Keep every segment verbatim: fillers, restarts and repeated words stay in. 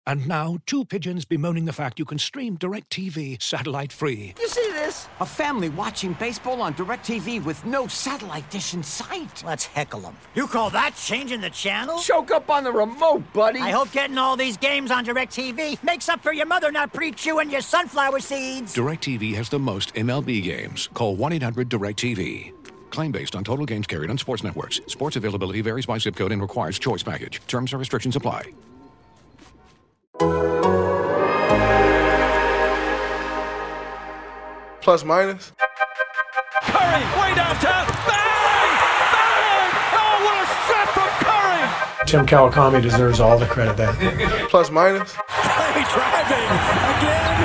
And now, two pigeons bemoaning the fact you can stream DirecTV satellite-free. You see this? A family watching baseball on DirecTV with no satellite dish in sight. Let's heckle them. You call that changing the channel? Choke up on the remote, buddy. I hope getting all these games on DirecTV makes up for your mother not pre-chewing your sunflower seeds. DirecTV has the most M L B games. Call one eight hundred direct T V. Claim based on total games carried on sports networks. Sports availability varies by zip code and requires choice package. Terms and restrictions apply. Plus minus. Curry, way downtown. Bang! Bang! Oh, what a shot from Curry! Tim Kawakami deserves all the credit there. Plus minus. Curry driving again.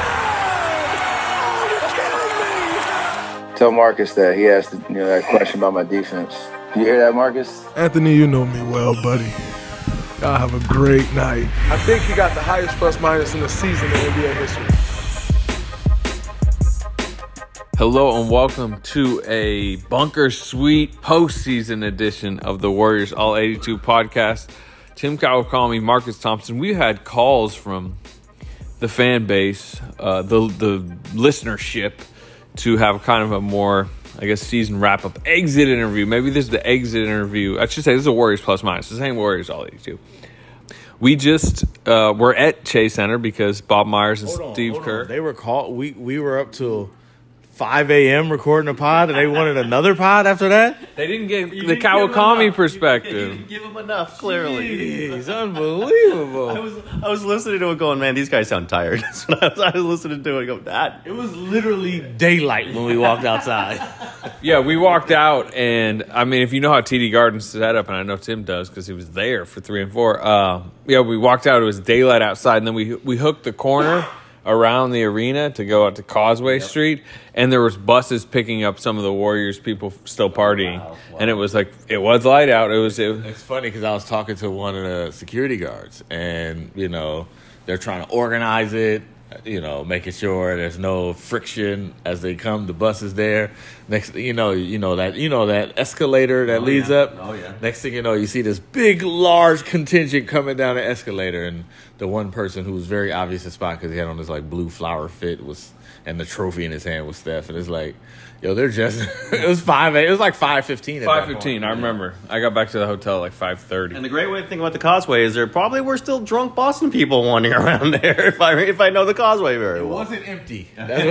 Oh, you're kidding me! Tell Marcus that he asked you know, that question about my defense. You hear that, Marcus? Anthony, you know me well, buddy. Y'all have a great night. I think he got the highest plus minus in the season in N B A history. Hello and welcome to a Bunker Suite postseason edition of the Warriors All eighty-two podcast. Tim Kawakami, Marcus Thompson. We had calls from the fan base, uh, the the listenership, to have kind of a more, I guess, season wrap-up exit interview. Maybe this is the exit interview. I should say this is a Warriors plus minus. This ain't Warriors All eighty-two. We just uh, were at Chase Center because Bob Myers and hold on, Steve hold Kerr. On. They were called. We we were up till five a.m. recording a pod, and they wanted another pod after that. They didn't get You the didn't give Kawakami him perspective. You didn't give them enough, clearly. Jeez, unbelievable. I was I was listening to it going, man, these guys sound tired. That's what I was, I was listening to it go, that. It was literally daylight when we walked outside. Yeah, we walked out, and I mean, if you know how T D Garden's set up, and I know Tim does because he was there for three and four. Uh, yeah, we walked out. It was daylight outside, and then we we hooked the corner around the arena to go out to Causeway yep. Street, and there was buses picking up some of the Warriors people still partying, wow, wow. and it was like it was light out. It was. It, it's funny because I was talking to one of the security guards, and you know they're trying to organize it. You know, making sure there's no friction as they come. The bus is there. Next, you know, you know that you know that escalator that oh, leads yeah. up. Oh yeah. Next thing you know, you see this big, large contingent coming down the escalator, and the one person who was very obvious to spot because he had on this like blue flower fit was, and the trophy in his hand was Steph, and it's like, yo, they're just. It was five. It was like five fifteen. Five fifteen. I remember. I got back to the hotel at like five thirty. And the great way to think about the Causeway is there probably were still drunk Boston people wandering around there. If I if I know the Causeway very well, it wasn't empty.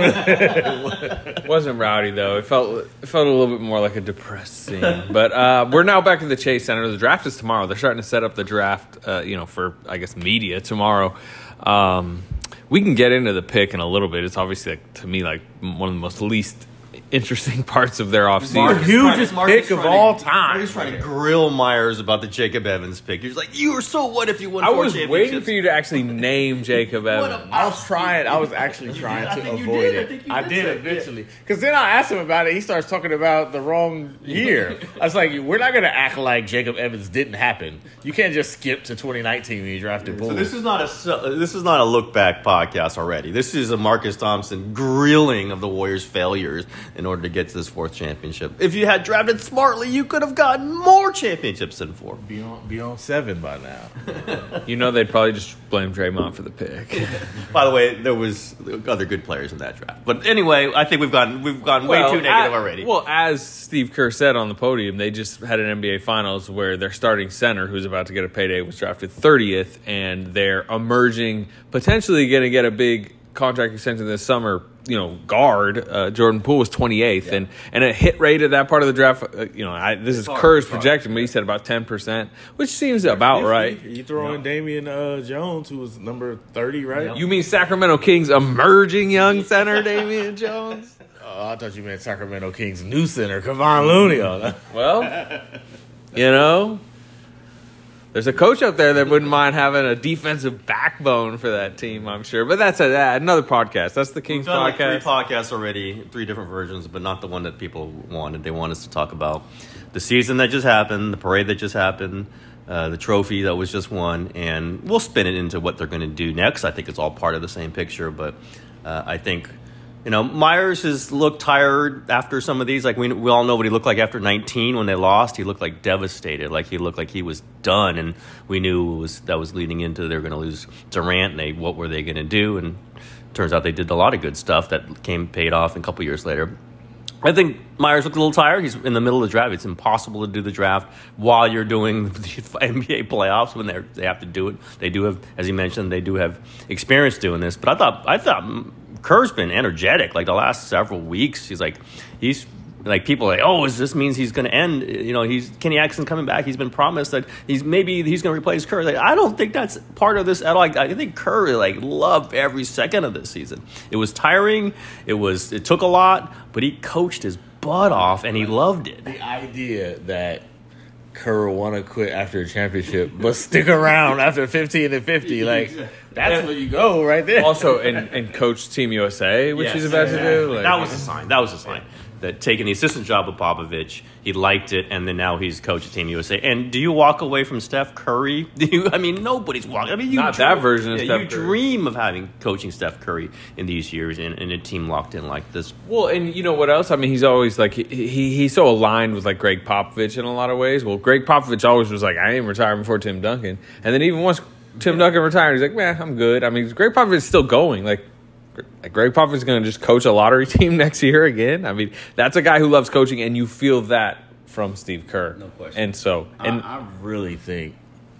It wasn't rowdy though. It felt it felt a little bit more like a depressed scene. But uh, we're now back to the Chase Center. The draft is tomorrow. They're starting to set up the draft. Uh, you know, for I guess media tomorrow. Um, we can get into the pick in a little bit. It's obviously like, to me like one of the most least interesting parts of their offseason. The hugest pick of all time. He's trying to grill Myers about the Jacob Evans pick. He's like, you were so what if you won I four was championships? waiting for you to actually name Jacob Evans. I was trying. I was actually trying I to think you avoid did. it. I think you I did did say it. eventually. Because then I asked him about it. He starts talking about the wrong year. I was like, we're not going to act like Jacob Evans didn't happen. You can't just skip to twenty nineteen when you drafted Bulls. So this is not a this is not a look back podcast already. This is a Marcus Thompson grilling of the Warriors' failures in order to get to this fourth championship. If you had drafted smartly, you could have gotten more championships than four. Be on, be on seven by now. You know they'd probably just blame Draymond for the pick. By the way, there was other good players in that draft. But anyway, I think we've gotten we've gone well, way too negative as, already. Well, as Steve Kerr said on the podium, they just had an N B A Finals where their starting center, who's about to get a payday, was drafted thirtieth, and their emerging, potentially going to get a big contract extension this summer, you know, guard, uh, Jordan Poole was twenty-eighth, yeah. and and a hit rate at that part of the draft, uh, you know, I, this it's is hard, Kerr's projection, but he said about ten percent, which seems about fifty. Right. You throw in Damian uh, Jones, who was number thirty, right? Yep. You mean Sacramento Kings emerging young center, Damian Jones? Oh, I thought you meant Sacramento Kings new center, Kevon Looney. Well, you know, there's a coach out there that wouldn't mind having a defensive backbone for that team, I'm sure. But that's a, that, another podcast. That's the Kings We've done podcast. Like three podcasts already, three different versions, but not the one that people wanted. They want us to talk about the season that just happened, the parade that just happened, uh, the trophy that was just won, and we'll spin it into what they're going to do next. I think it's all part of the same picture, but uh, I think You know, Myers has looked tired after some of these. Like, we we all know what he looked like after nineteen when they lost. He looked like devastated. Like, he looked like he was done. And we knew it was that was leading into they were going to lose Durant. And they, what were they going to do? And turns out they did a lot of good stuff that came paid off a couple years later. I think Myers looked a little tired. He's in the middle of the draft. It's impossible to do the draft while you're doing the N B A playoffs when they they have to do it. They do have, as you mentioned, they do have experience doing this. But I thought I thought Kerr's been energetic like the last several weeks. He's like he's like people are like, oh, is this means he's going to end? You know, he's Kenny Atkinson coming back. He's been promised that he's maybe he's going to replace Kerr. Like, I don't think that's part of this at all. Like, I think Kerr like loved every second of this season. It was tiring. It was it took a lot, but he coached his butt off and he loved it. The idea that Kerr want to quit after a championship, but stick around after fifteen and fifty, like that's where you go right there. Also, and, and coach Team U S A, which Yes. he's about yeah. to do. Like, that was a sign. That was a sign. That taking the assistant job of Popovich, he liked it, and then now he's coach of Team U S A. And do you walk away from Steph Curry? Do you? I mean, nobody's walking. I mean, you Not dream, that version of yeah, Steph You Curry. dream of having coaching Steph Curry in these years, and, and a team locked in like this. Well, and you know what else? I mean, he's always like he, he he's so aligned with like Greg Popovich in a lot of ways. Well, Greg Popovich always was like, I ain't retiring before Tim Duncan, and then even once Tim Duncan retired, he's like, man, I'm good. I mean, Greg Popovich is still going. Like, Greg Popovich is going to just coach a lottery team next year again. I mean, that's a guy who loves coaching, and you feel that from Steve Kerr. No question. And so, and I, I really think,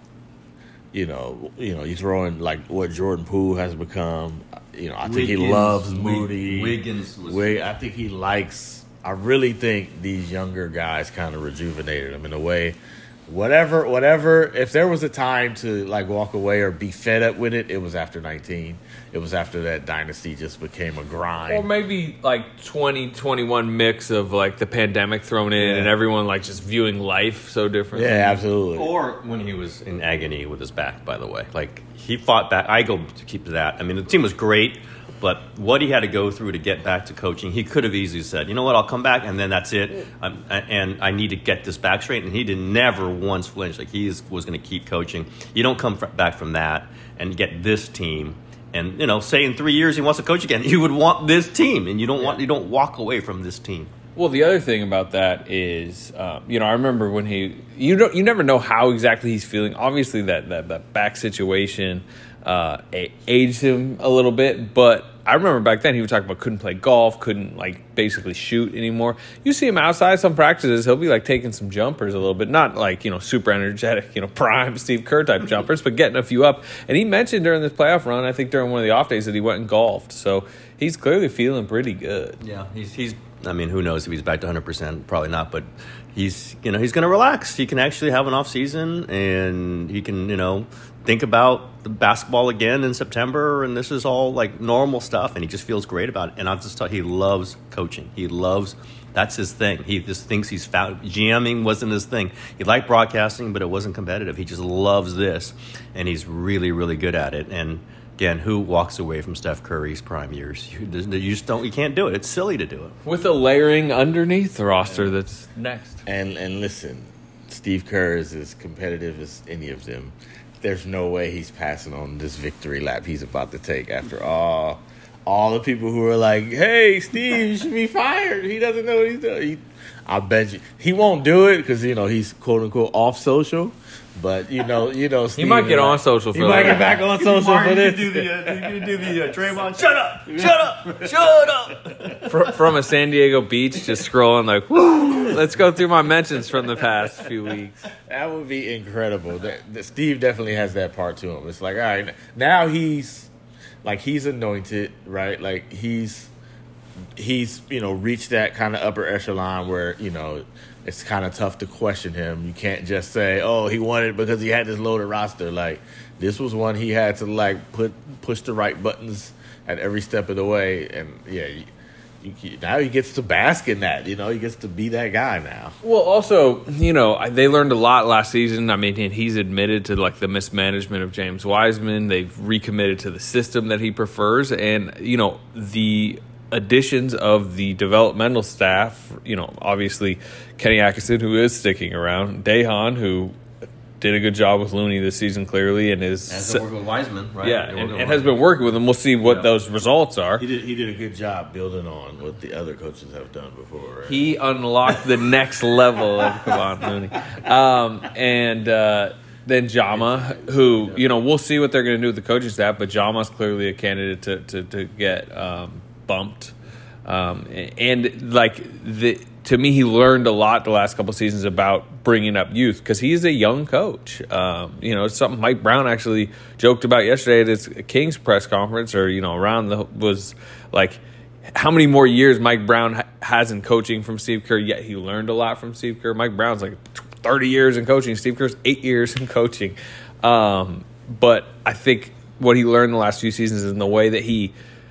you know, you know, he's throwing like what Jordan Poole has become. You know, I think he Wiggins, loves Wig- Moody. Wiggins was- Wig, I think he likes. I really think these younger guys kind of rejuvenated him in a way. Whatever, whatever. If there was a time to like walk away or be fed up with it, it was after nineteen. It was after that dynasty just became a grind. or maybe like twenty twenty-one mix of like the pandemic thrown in, Yeah. and everyone like just viewing life so differently. Yeah, absolutely. Or when he was in agony with his back, by the way. Like, he fought back. I go to keep to that. I mean, the team was great, but what he had to go through to get back to coaching, he could have easily said, you know what, I'll come back, and then that's it. Um, and I need to get this back straight. And he did never once flinch. Like, he is, was going to keep coaching. You don't come fr- back from that and get this team. And, you know, say in three years he wants to coach again, you would want this team, and you don't want you don't walk away from this team. Well, the other thing about that is, um, you know, I remember when he, you don't, you never know how exactly he's feeling. Obviously, that that, that back situation uh, a- aged him a little bit, but I remember back then he was talking about couldn't play golf, couldn't like basically shoot anymore. You see him outside some practices, he'll be like taking some jumpers a little bit, not like, you know, super energetic, you know, prime Steve Kerr type jumpers, but getting a few up. And he mentioned during this playoff run, I think during one of the off days, that he went and golfed. So he's clearly feeling pretty good. Yeah, he's he's. I mean, who knows if he's back to one hundred percent? Probably not. But he's, you know, he's going to relax. He can actually have an off season, and he can, you know, think about the basketball again in September. And this is all like normal stuff, and he just feels great about it. And I've just thought he loves coaching. He loves. That's his thing. He just thinks he's found. GMing wasn't his thing. He liked broadcasting, but it wasn't competitive. He just loves this, and he's really, really good at it. And again, who walks away from Steph Curry's prime years? You, you just don't. You can't do it. It's silly to do it. With a layering underneath the roster that's next. And and listen, Steve Kerr is as competitive as any of them. There's no way he's passing on this victory lap he's about to take after all all the people who are like, hey, Steve, you should be fired. He doesn't know what he's doing. He, I bet you he won't do it because, you know, he's quote unquote off social. But you know, you know, Steve He might get like, on social for He might that. get back on social for this. You do the, uh, you do the uh, Draymond. Shut up! Shut up! Shut up! Fr- from a San Diego beach, just scrolling like, whoo, let's go through my mentions from the past few weeks. That would be incredible. That, that Steve definitely has that part to him. It's like, all right, now he's like he's anointed, right? Like he's he's you know reached that kind of upper echelon where you know it's kind of tough to question him. You can't just say, oh, he won it because he had this loaded roster. Like this was one he had to like put push the right buttons at every step of the way, and yeah. You, You, now he gets to bask in that, you know. He gets to be that guy now. Well, also, you know, they learned a lot last season. I mean, he's admitted to like the mismanagement of James Wiseman. They've recommitted to the system that he prefers, and you know, the additions of the developmental staff. You know, obviously Kenny Atkinson, who is sticking around, Dahan, who did a good job with Looney this season, clearly, and is Has worked with Wiseman, right? Yeah, and, and has been working with him. We'll see what yeah. those results are. He did. He did a good job building on what the other coaches have done before. Right? He unlocked the next level of Kevon Looney, um, and uh, then Jama, who you know we'll see what they're going to do with the coaching staff, but Jama's clearly a candidate to to, to get um, bumped, um, and like the. To me, he learned a lot the last couple of seasons about bringing up youth because he's a young coach. Um, you know, it's something Mike Brown actually joked about yesterday at his Kings press conference, or you know, around the was like how many more years Mike Brown ha- has in coaching from Steve Kerr. Yet he learned a lot from Steve Kerr. Mike Brown's like thirty years in coaching. Steve Kerr's eight years in coaching. Um, but I think what he learned the last few seasons is in the way that he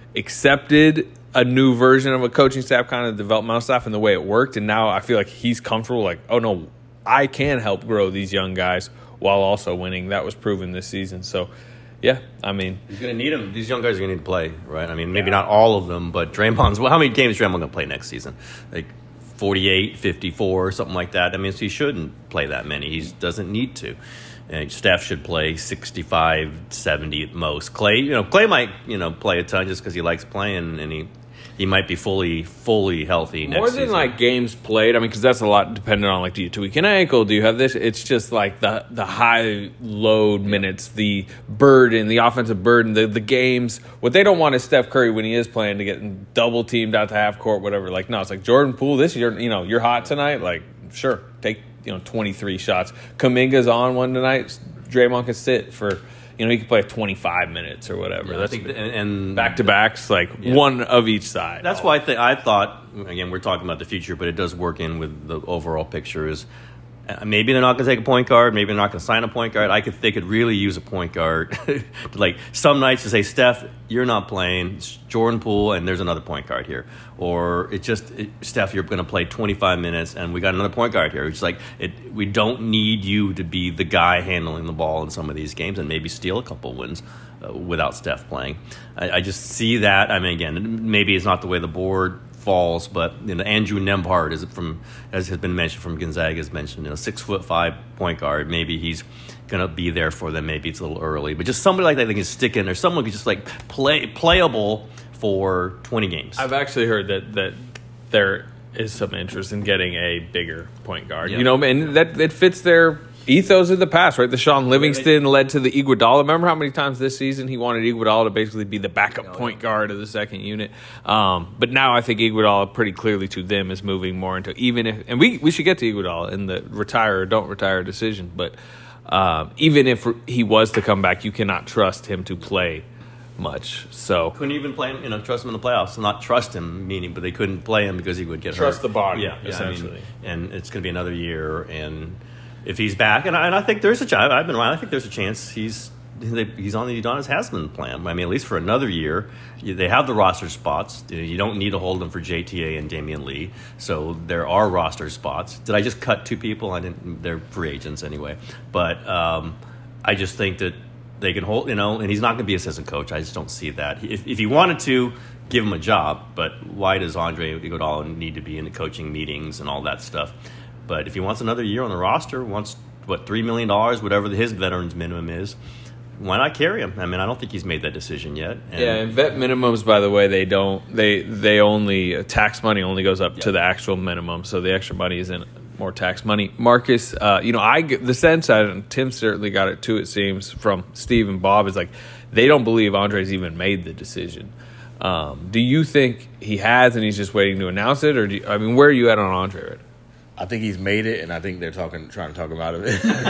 accepted a new version of a coaching staff, kind of developmental staff, and the way it worked. And now I feel like he's comfortable, like, oh, no, I can help grow these young guys while also winning. That was proven this season. So, yeah, I mean. He's going to need them. These young guys are going to need to play, right? I mean, maybe yeah. not all of them, but Draymond's – well, how many games is Draymond going to play next season? Like forty-eight, fifty-four, something like that. I mean, so he shouldn't play that many. He doesn't need to. And Steph should play sixty-five, seventy at most. Clay, you know, Clay might, you know, play a ton just because he likes playing, and he – He might be fully, fully healthy next More than season. like games played. I mean, because that's a lot dependent on like, do you tweak an ankle? Do you have this? It's just like the the high load minutes, the burden, the offensive burden, the the games. What they don't want is Steph Curry when he is playing to get double teamed out to half court, whatever. Like no, it's like Jordan Poole. This year, you know, you're hot tonight. Like sure, take you know twenty-three shots. Kuminga's on one tonight. Draymond can sit for. You know, he could play twenty-five minutes or whatever. Yeah, That's I think, and, and back-to-backs, like yeah. one of each side. That's why I, th- I thought, again, we're talking about the future, but it does work in with the overall picture is uh, maybe they're not going to take a point guard. Maybe they're not going to sign a point guard. I could They could really use a point guard. Like some nights to say, Steph, you're not playing. It's Jordan Poole, and there's another point guard here. Or it's just, it, Steph, you're going to play twenty-five minutes, and we got another point guard here. It's like it, we don't need you to be the guy handling the ball in some of these games and maybe steal a couple wins uh, without Steph playing. I, I just see that. I mean, again, maybe it's not the way the board falls, but you know, Andrew Nembhard is from, as has been mentioned from Gonzaga, has mentioned, you know, six foot five point guard. Maybe he's going to be there for them. Maybe it's a little early, but just somebody like that that can stick in there. Someone who's just like play playable for twenty games. I've actually heard that that there is some interest in getting a bigger point guard. Yeah. You know, and that it fits their ethos of the past, right? The Sean Livingston led to the Iguodala. Remember how many times this season he wanted Iguodala to basically be the backup point guard of the second unit? Um, but now I think Iguodala pretty clearly to them is moving more into even if, and we we should get to Iguodala in the retire or don't retire decision. But uh, even if he was to come back, you cannot trust him to play much. So couldn't even play him, you know, trust him in the playoffs. Not trust him, meaning, but they couldn't play him because he would get trust hurt. Trust the body, yeah, yeah, essentially. I mean, and it's going to be another year. And if he's back, and I, and I think there's a chance. I've been around. I think there's a chance he's he's on the Udonis Haslam plan. I mean, at least for another year. They have the roster spots. You don't need to hold them for J T A and Damian Lee. So there are roster spots. Did I just cut two people? I didn't. They're free agents anyway. But um, I just think that they can hold, you know, and he's not going to be assistant coach. I just don't see that. If, if he wanted to, give him a job. But why does Andre Iguodala need to be in the coaching meetings and all that stuff? But if he wants another year on the roster, wants, what, three million dollars, whatever his veterans minimum is, why not carry him? I mean, I don't think he's made that decision yet. And yeah, and vet minimums, by the way, they don't, they they only, tax money only goes up yep. to the actual minimum. So the extra money is in more tax money. Marcus, uh, you know, I get the sense, and Tim certainly got it too, it seems, from Steve and Bob, is like they don't believe Andre's even made the decision. Um, do you think he has and he's just waiting to announce it? Or do you, I mean, where are you at on Andre right now? I think he's made it, and I think they're talking, trying to talk him out of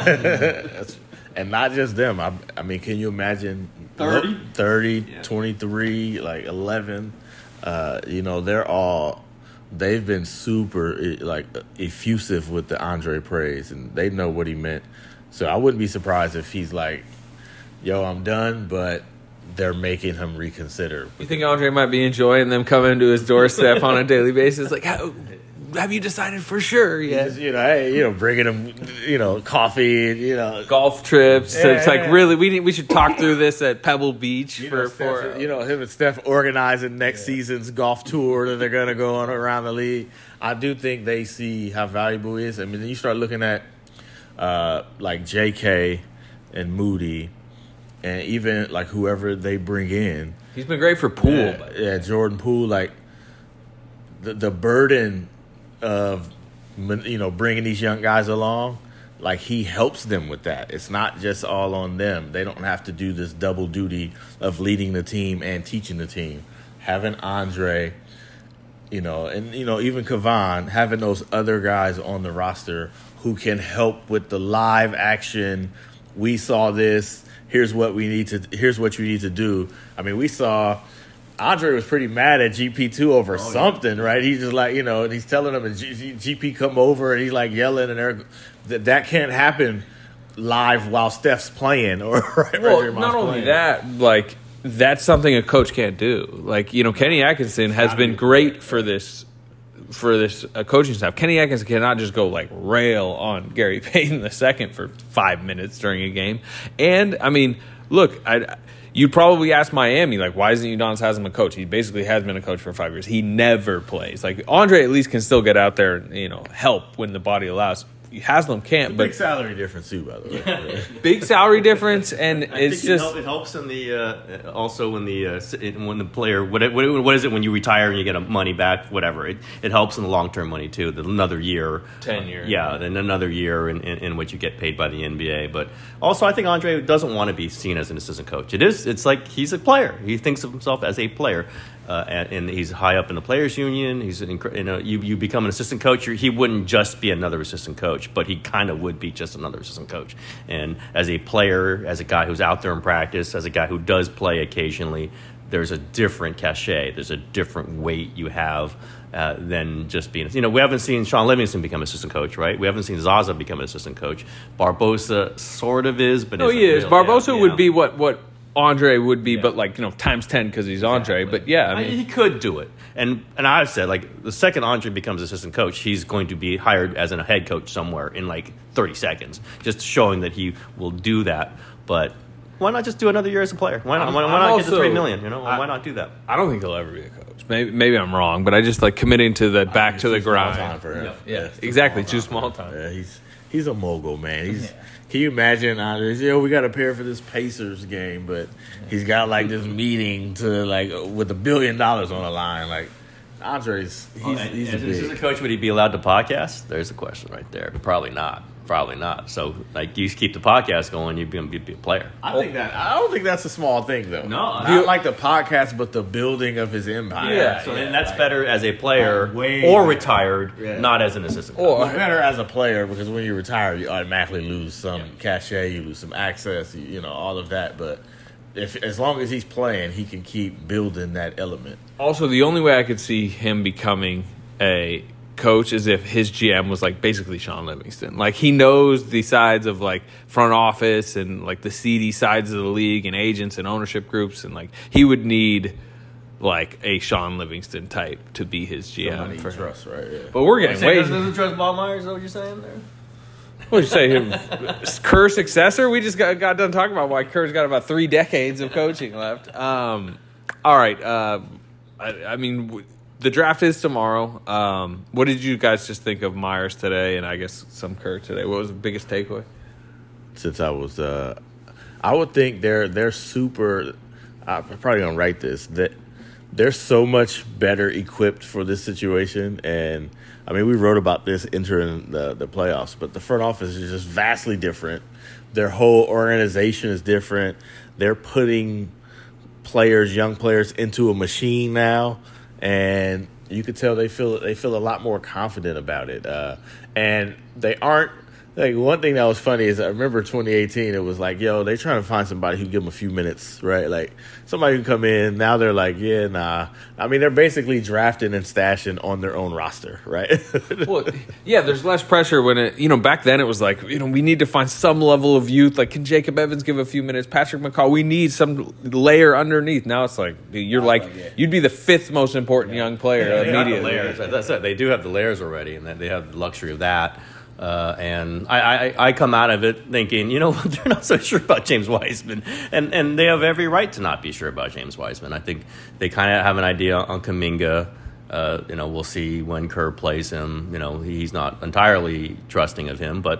it. And not just them. I, I mean, can you imagine thirty, thirty yeah. twenty-three, like eleven? Uh, you know, they're all, they've been super, like, effusive with the Andre praise, and they know what he meant. So I wouldn't be surprised if he's like, yo, I'm done, but they're making him reconsider. You think Andre might be enjoying them coming to his doorstep on a daily basis? Like, how, have you decided for sure yet? Just, you know, hey, you know, bringing him, you know, coffee, and, you know, golf trips. Yeah, so it's like, yeah. really, we need, we should talk through this at Pebble Beach you for, know, Steph, for you know, him and Steph organizing next yeah. season's golf tour that they're going to go on around the league. I do think they see how valuable he is. I mean, you start looking at uh, like J K and Moody, and even like whoever they bring in. He's been great for Poole. Yeah, yeah, Jordan Poole. Like the the burden of you know bringing these young guys along, like he helps them with that. It's not just all on them. They don't have to do this double duty of leading the team and teaching the team. Having Andre, you know, and you know even Kavan, having those other guys on the roster who can help with the live action. We saw this. Here's what we need to. Here's what you need to do. I mean, we saw Andre was pretty mad at G P two over oh, something, yeah. right? He's just like, you know, and he's telling him, and G- G P come over, and he's like yelling, and they're, that that can't happen live while Steph's playing, or right, well, right not only playing. that, like that's something a coach can't do. Like you know, Kenny Atkinson has been great for this. For this uh, coaching staff, Kenny Atkinson cannot just go like rail on Gary Payton the second for five minutes during a game. And I mean, look, I, you'd probably ask Miami like, why isn't Udonis Haslem a coach? He basically has been a coach for five years. He never plays. Like Andre at least can still get out there and you know help when the body allows. Haslam can't, it's a but big salary difference too, by the way. Yeah. Big salary difference, and I it's think just it, help, it helps in the uh, also when the uh, when the player what, what what is it when you retire and you get a money back, whatever. It it helps in the long term money too. Another year, ten years, yeah, then another year in, in, in which you get paid by the N B A. But also, I think Andre doesn't want to be seen as an assistant coach. It is it's like he's a player. He thinks of himself as a player. Uh, and, and he's high up in the players' union. He's an, you know, you you become an assistant coach. He wouldn't just be another assistant coach, but he kind of would be just another assistant coach. And as a player, as a guy who's out there in practice, as a guy who does play occasionally, there's a different cachet. There's a different weight you have uh, than just being. You know, we haven't seen Sean Livingston become assistant coach, right? We haven't seen Zaza become an assistant coach. Barbosa sort of is, but no, he is. Real, Barbosa yeah, would yeah. be what what. Andre would be, yeah. but like you know, times ten because he's Andre. Exactly. But yeah, I mean, he could do it. And and I've said like the second Andre becomes assistant coach, he's going to be hired as a head coach somewhere in like thirty seconds, just showing that he will do that. But why not just do another year as a player? Why not? Why, why not also, get the three million? You know, I, why not do that? I don't think he'll ever be a coach. Maybe maybe I'm wrong, but I just like committing to the back I mean, to the ground. Time for him. Yeah, yeah, yeah exactly. Too Too small small time. Yeah, he's he's a mogul, man. He's. Yeah. Can you imagine, Andre? You know, we got to prepare for this Pacers game, but he's got like this meeting to like with a billion dollars on the line. Like Andre's, he's, oh, he's as, a big. as a coach, would he be allowed to podcast? There's a question right there. Probably not. Probably not. So, like, you keep the podcast going, you'd be, you'd be a player. I think that. I don't think that's a small thing, though. No, not you, like the podcast, but the building of his empire. Yeah, so yeah, and that's like, better as a player way or better. retired, yeah. not as an assistant. Or coach. better as a player because when you retire, you automatically lose some yeah. cachet, you lose some access, you, you know, all of that. But if as long as he's playing, he can keep building that element. Also, the only way I could see him becoming a coach is if his G M was like basically Sean Livingston. Like he knows the sides of like front office and like the seedy sides of the league and agents and ownership groups, and like he would need like a Sean Livingston type to be his G M. Somebody for trust, right? Yeah. But we're getting way. Doesn't trust Bob Myers? Is that what you're saying there? What did you say? Him, Kerr successor? We just got, got done talking about why Kerr's got about three decades of coaching left. Um, all right. Uh, I, I mean. W- The draft is tomorrow. Um, what did you guys just think of Myers today, and I guess some Kerr today? What was the biggest takeaway? Since I was, uh, I would think they're they're super. I'm probably gonna write this that they're so much better equipped for this situation, and I mean we wrote about this entering the the playoffs, but the front office is just vastly different. Their whole organization is different. They're putting players, young players, into a machine now. And you could tell they feel they feel a lot more confident about it. Uh, and they aren't like one thing that was funny is I remember twenty eighteen. It was like, yo, they trying to find somebody who give them a few minutes, right? Like somebody who can come in. Now they're like, yeah, nah. I mean, they're basically drafting and stashing on their own roster, right? Well, yeah, there's less pressure when it. You know, back then it was like, you know, we need to find some level of youth. Like, can Jacob Evans give a few minutes? Patrick McCaw, we need some layer underneath. Now it's like you're like you'd be the fifth most important yeah. young player yeah, immediately. They have the layers. That's it. They do have the layers already, and they have the luxury of that. Uh, and I, I, I come out of it thinking, you know, they're not so sure about James Wiseman, and and they have every right to not be sure about James Wiseman. I think they kind of have an idea on Kuminga. Uh, you know, we'll see when Kerr plays him. You know, he's not entirely trusting of him, but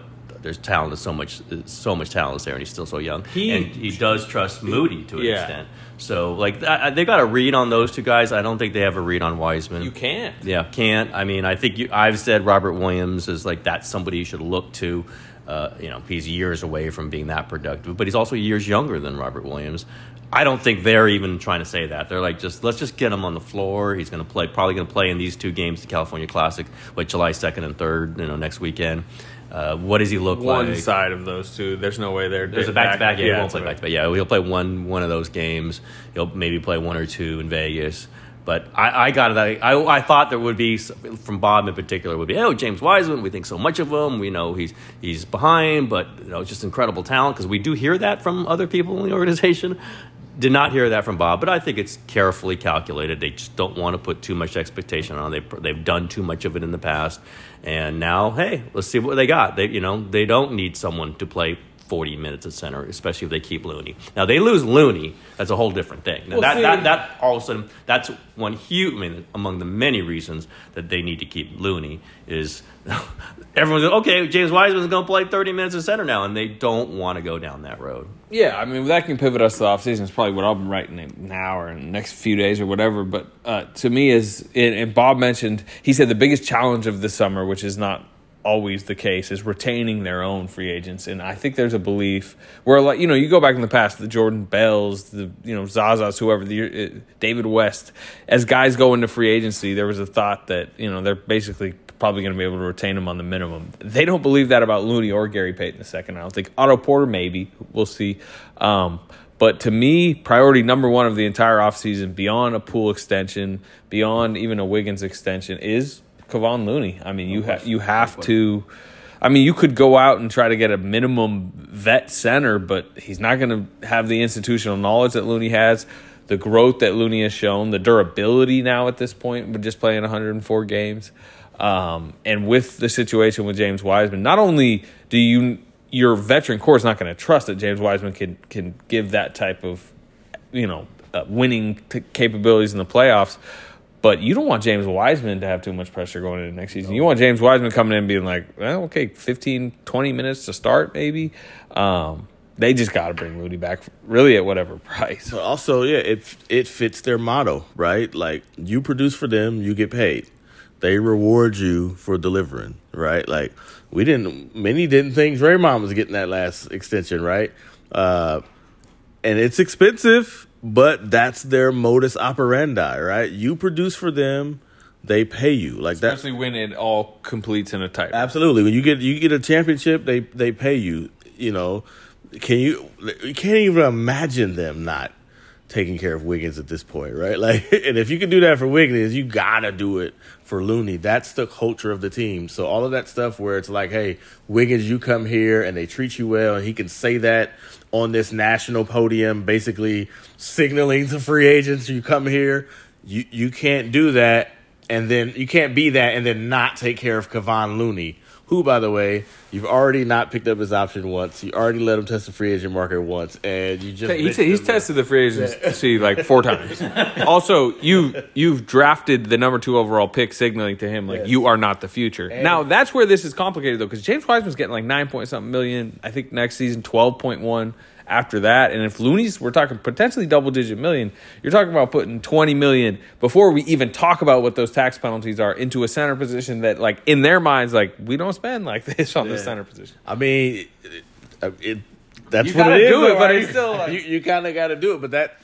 there's talent, is so much, so much talent there, and he's still so young. He, and he does trust Moody to an yeah. extent. So, like, I, they got a read on those two guys. I don't think they have a read on Wiseman. You can't. Yeah, can't. I mean, I think you, I've said Robert Williams is like that's somebody you should look to. Uh, you know, he's years away from being that productive, but he's also years younger than Robert Williams. I don't think they're even trying to say that. They're like, just let's just get him on the floor. He's going to play, probably going to play in these two games, the California Classic, like July second and third, you know, next weekend. Uh, what does he look one like? One side of those two. There's no way they're. There's a back-to-back game. Yeah, he won't play back-to-back. Yeah, he'll play one one of those games. He'll maybe play one or two in Vegas. But I, I got it. I, I thought there would be, from Bob in particular, would be, oh, James Wiseman, we think so much of him. We know he's he's behind, but you know, just incredible talent, because we do hear that from other people in the organization. Did not hear that from Bob, but I think it's carefully calculated. They just don't want to put too much expectation on it. They've, they've done too much of it in the past. And now, hey, let's see what they got. They, you know, they don't need someone to play forty minutes at center, especially if they keep Looney. Now, they lose Looney, that's a whole different thing. Now, Well, that, see- that, that all of a sudden, that's one huge, I mean, among the many reasons that they need to keep Looney is everyone's like, okay, James Wiseman's going to play thirty minutes at center now, and they don't want to go down that road. Yeah, I mean, that can pivot us to the offseason. It's probably what I'll be writing now or in the next few days or whatever. But uh, to me, is and and Bob mentioned, he said the biggest challenge of the summer, which is not always the case, is retaining their own free agents. And I think there's a belief where, like, you know, you go back in the past, the Jordan Bells, the, you know, Zazas, whoever, the uh, David West, as guys go into free agency, there was a thought that, you know, they're basically probably going to be able to retain them on the minimum. They don't believe that about Looney or Gary Payton the second. I don't think Otto Porter, maybe. We'll see. Um, but to me, priority number one of the entire offseason, beyond a Poole extension, beyond even a Wiggins extension, is Kevon Looney. I mean, you have you have to. I mean, you could go out and try to get a minimum vet center, but he's not going to have the institutional knowledge that Looney has, the growth that Looney has shown, the durability now at this point with just playing one hundred four games, um, and with the situation with James Wiseman. Not only do you your veteran core is not going to trust that James Wiseman can can give that type of, you know, uh, winning t- capabilities in the playoffs. But you don't want James Wiseman to have too much pressure going into next season. You want James Wiseman coming in and being like, well, okay, fifteen, twenty minutes to start maybe. Um, they just got to bring Looney back really at whatever price. But also, yeah, it it fits their motto, right? Like, you produce for them, you get paid. They reward you for delivering, right? Like, we didn't, many didn't think Draymond was getting that last extension, right? Uh, and it's expensive. But that's their modus operandi, right? You produce for them, they pay you. Like that. Especially when it all completes in a tight. Absolutely. When you get you get a championship, they they pay you. You know, can you you can't even imagine them not taking care of Wiggins at this point, right? Like, and if you can do that for Wiggins, you gotta do it for Looney. That's the culture of the team. So all of that stuff where it's like, hey, Wiggins, you come here and they treat you well, and he can say that on this national podium, basically signaling to free agents, you come here, you you can't do that, and then you can't be that and then not take care of Kevon Looney, who, by the way, you've already not picked up his option once. You already let him test the free agent market once, and you just he's, he's tested the free agency like four times. Also, you you've drafted the number two overall pick, signaling to him like yes. you are not the future. And now that's where this is complicated though, because James Wiseman's getting like nine point something million. I think next season twelve point one. After that, and if Looney's, we're talking potentially double-digit million, you're talking about putting twenty million before we even talk about what those tax penalties are into a center position that, like, in their minds, like, we don't spend like this on yeah. the center position. I mean, it, it, that's you what it is. Do it, though, but right? it's still like, you, you kind of got to do it. But that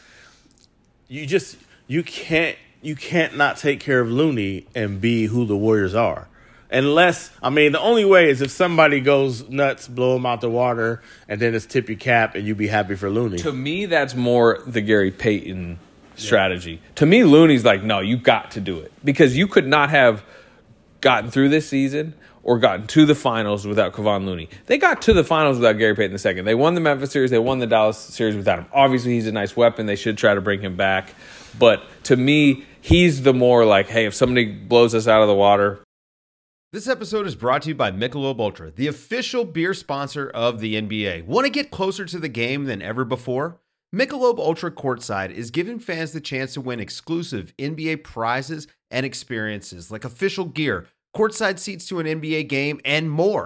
you just you can't you can't not take care of Looney and be who the Warriors are. Unless, I mean, the only way is if somebody goes nuts, blow him out the water, and then it's tip your cap and you be happy for Looney. To me, that's more the Gary Payton strategy. Yeah. To me, Looney's like, no, you got to do it. Because you could not have gotten through this season or gotten to the finals without Kevon Looney. They got to the finals without Gary Payton the second. They won the Memphis series. They won the Dallas series without him. Obviously, he's a nice weapon. They should try to bring him back. But to me, he's the more like, hey, if somebody blows us out of the water. This episode is brought to you by Michelob Ultra, the official beer sponsor of the N B A. Want to get closer to the game than ever before? Michelob Ultra Courtside is giving fans the chance to win exclusive N B A prizes and experiences like official gear, courtside seats to an N B A game, and more.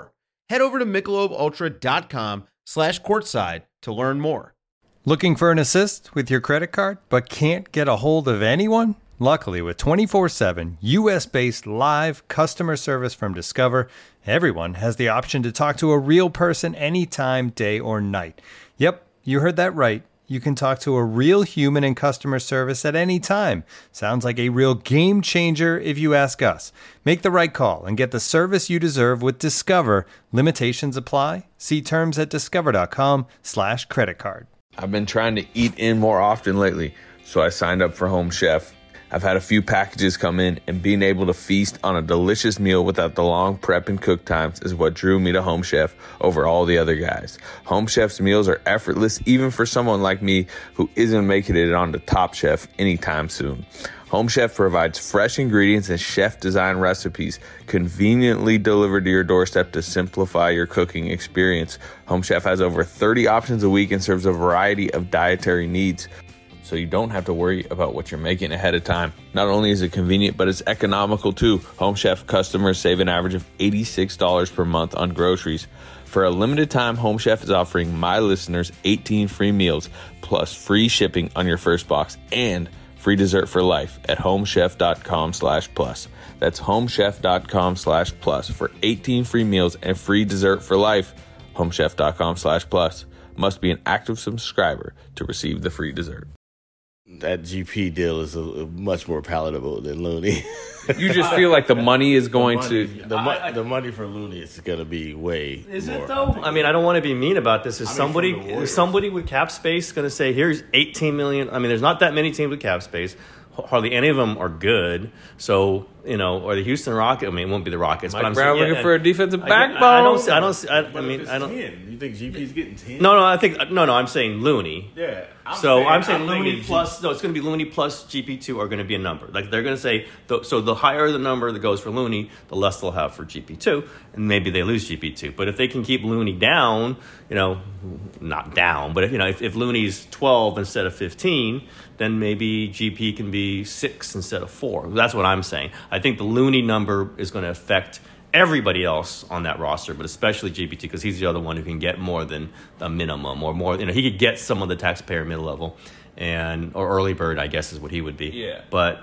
Head over to michelobultra.com slash courtside to learn more. Looking for an assist with your credit card but can't get a hold of anyone? Luckily, with twenty-four seven U S-based live customer service from Discover, everyone has the option to talk to a real person anytime, day or night. Yep, you heard that right. You can talk to a real human in customer service at any time. Sounds like a real game changer if you ask us. Make the right call and get the service you deserve with Discover. Limitations apply. See terms at discover.com slash credit card. I've been trying to eat in more often lately, so I signed up for Home Chef. I've had a few packages come in, and being able to feast on a delicious meal without the long prep and cook times is what drew me to Home Chef over all the other guys. Home Chef's meals are effortless, even for someone like me who isn't making it on the Top Chef anytime soon. Home Chef provides fresh ingredients and chef-designed recipes conveniently delivered to your doorstep to simplify your cooking experience. Home Chef has over thirty options a week and serves a variety of dietary needs, so you don't have to worry about what you're making ahead of time. Not only is it convenient, but it's economical too. Home Chef customers save an average of eighty-six dollars per month on groceries. For a limited time, Home Chef is offering my listeners eighteen free meals plus free shipping on your first box and free dessert for life at homechef.com slash plus. That's homechef.com slash plus for eighteen free meals and free dessert for life. Homechef.com slash plus. Must be an active subscriber to receive the free dessert. That G P deal is a, a much more palatable than Looney. You just feel like the money is going the money, to... The, mo- I, I, the money for Looney is going to be way Is more. it, though? I mean, I don't want to be mean about this. Is I mean, somebody is somebody with cap space going to say, here's eighteen million dollars? I mean, there's not that many teams with cap space. Hardly any of them are good. So, you know, or the Houston Rockets. I mean, it won't be the Rockets. Mike but I'm Brown saying, looking yeah, for a defensive I, backbone. I, I don't see, I don't see, I, I mean, I don't... ten? You think G P's getting ten? No, no, I think... No, no, I'm saying Looney. Yeah. I'm so saying, I'm saying I'm Looney plus... No, it's going to be Looney plus G P two are going to be a number. Like, they're going to say... So the higher the number that goes for Looney, the less they'll have for G P two. And maybe they lose G P two. But if they can keep Looney down, you know, not down, but if, you know, if, if Looney's twelve instead of fifteen, then maybe G P can be six instead of four. That's what I'm saying. I think the Looney number is going to affect everybody else on that roster, but especially G P T, because he's the other one who can get more than the minimum or more. You know, he could get some of the taxpayer middle level, and or early bird, I guess, is what he would be. Yeah. But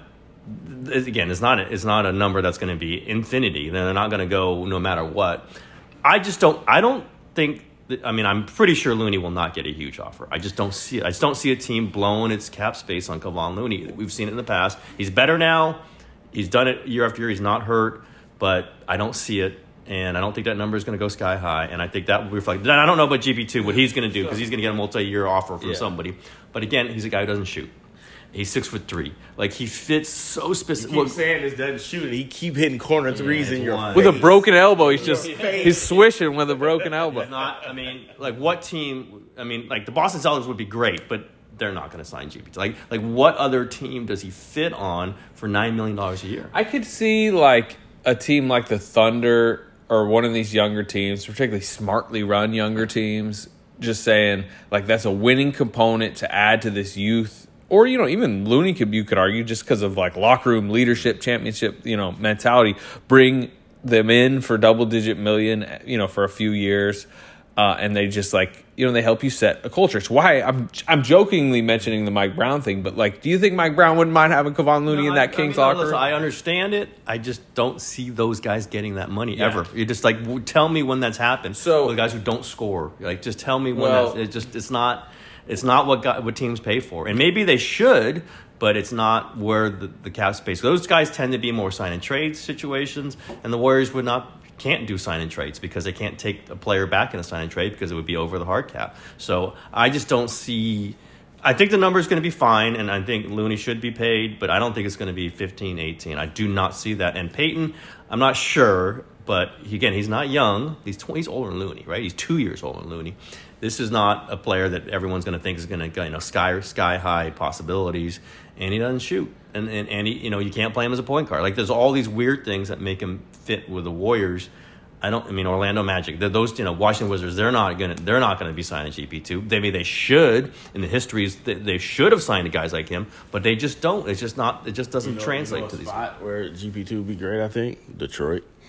again, it's not a, it's not a number that's going to be infinity. They're not going to go no matter what. I just don't. I don't think. That, I mean, I'm pretty sure Looney will not get a huge offer. I just don't see it. I just don't see a team blowing its cap space on Kevon Looney. We've seen it in the past. He's better now. He's done it year after year. He's not hurt. But I don't see it, and I don't think that number is going to go sky high. And I think that will reflect. I don't know about G P two, what he's going to do, because he's going to get a multi-year offer from yeah. somebody. But again, he's a guy who doesn't shoot. He's six foot three. Like, he fits so specific. You keep well, saying this doesn't shoot, and he keep hitting corner threes yeah, in your face. With a broken elbow, he's just he's swishing with a broken elbow. He's not. I mean, like, what team? I mean, like, the Boston Celtics would be great, but they're not going to sign G P T. Like, like, what other team does he fit on for nine million dollars a year? I could see, like, a team like the Thunder or one of these younger teams, particularly smartly run younger teams, just saying, like, that's a winning component to add to this youth. Or, you know, even Looney could, you could argue, just because of, like, locker room leadership, championship, you know, mentality, bring them in for double-digit million, you know, for a few years. Uh, and they just, like, you know, they help you set a culture. It's why I'm I'm jokingly mentioning the Mike Brown thing, but, like, do you think Mike Brown wouldn't mind having Kevon Looney no, in that I, Kings I mean, locker room? I understand it. I just don't see those guys getting that money yeah. ever. You just, like, tell me when that's happened. So the guys who don't score, like, just tell me when well, that's. It just it's not it's not what got, what teams pay for, and maybe they should. But it's not where the, the cap space. Those guys tend to be more sign and trade situations, and the Warriors would not. Can't do sign and trades because they can't take a player back in a sign and trade because it would be over the hard cap. So I just don't see. I think the number is going to be fine, and I think Looney should be paid, but I don't think it's going to be fifteen, eighteen. I do not see that. And Peyton, I'm not sure, but again, he's not young. He's twenty, he's older than Looney, right? He's two years older than Looney. This is not a player that everyone's going to think is going to, you know, sky sky high possibilities, and he doesn't shoot. And, and and he, you know, you can't play him as a point guard. Like, there's all these weird things that make him fit with the Warriors. I don't. I mean, Orlando Magic. Those, you know, Washington Wizards. They're not gonna. They're not gonna be signing G P two. Maybe they should. In the histories, they, they should have signed guys like him, but they just don't. It's just not. It just doesn't you know, translate you know, to these. Spot where G P two would be great. I think Detroit.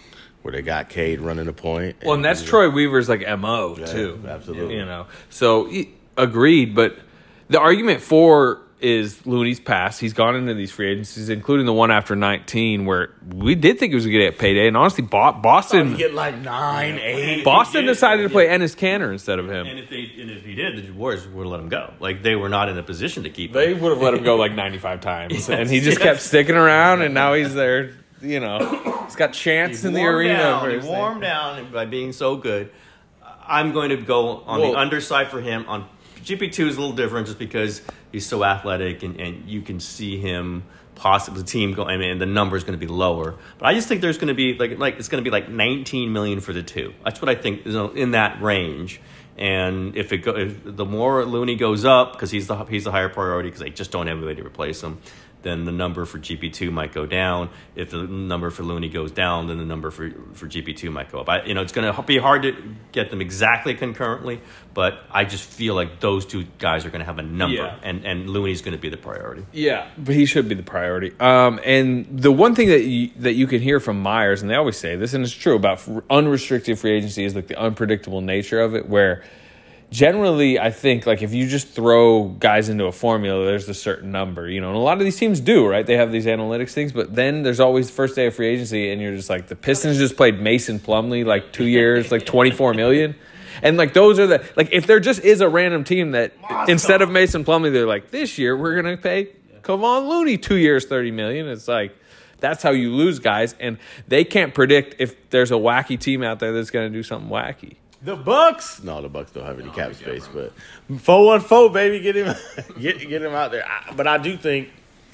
where they got Cade running the point. Well, and that's and, Troy Weaver's like M O yeah, too. Absolutely. You know, so agreed. But the argument for is Looney's pass. He's gone into these free agencies, including the one after nineteen, where we did think he was going to get payday. And honestly, Boston you get like nine, eight. Boston decided to play Enes Kanter instead of him. And if they and if he did, the Warriors would have let him go. Like they were not in a position to keep him. They would have let him go like ninety-five times, yes, and he just yes. kept sticking around. And now he's there. You know, he's got chance he in the arena. Down, for he his warmed thing. down by being so good. I'm going to go on Well, the underside for him. On G P two is a little different, just because he's so athletic, and, and you can see him possibly the team go. I mean, the number is going to be lower, but I just think there's going to be like like it's going to be like nineteen million for the two. That's what I think is in that range. And if it go, if the more Looney goes up, because he's the he's the higher priority, because they just don't have anybody to replace him, then the number for G P two might go down. If the number for Looney goes down, then the number for, for G P two might go up. I, you know, it's going to be hard to get them exactly concurrently, but I just feel like those two guys are going to have a number, Yeah. and, and Looney's going to be the priority. Yeah, but he should be the priority. Um, and the one thing that you, that you can hear from Myers, and they always say this, and it's true about unrestricted free agency, is like the unpredictable nature of it, where generally, I think, like, if you just throw guys into a formula, there's a certain number, you know, and a lot of these teams do, right? They have these analytics things, but then there's always first day of free agency, and you're just like, the Pistons just played Mason Plumlee, like, two years, like, twenty-four million. And, like, those are the, like, if there just is a random team that, instead of Mason Plumlee, they're like, this year we're going to pay Kevon Looney two years, thirty million. It's like, that's how you lose guys, and they can't predict if there's a wacky team out there that's going to do something wacky. The Bucks? No, the Bucks don't have any cap space, but four one four, baby, get him, get get him out there. I, but I do think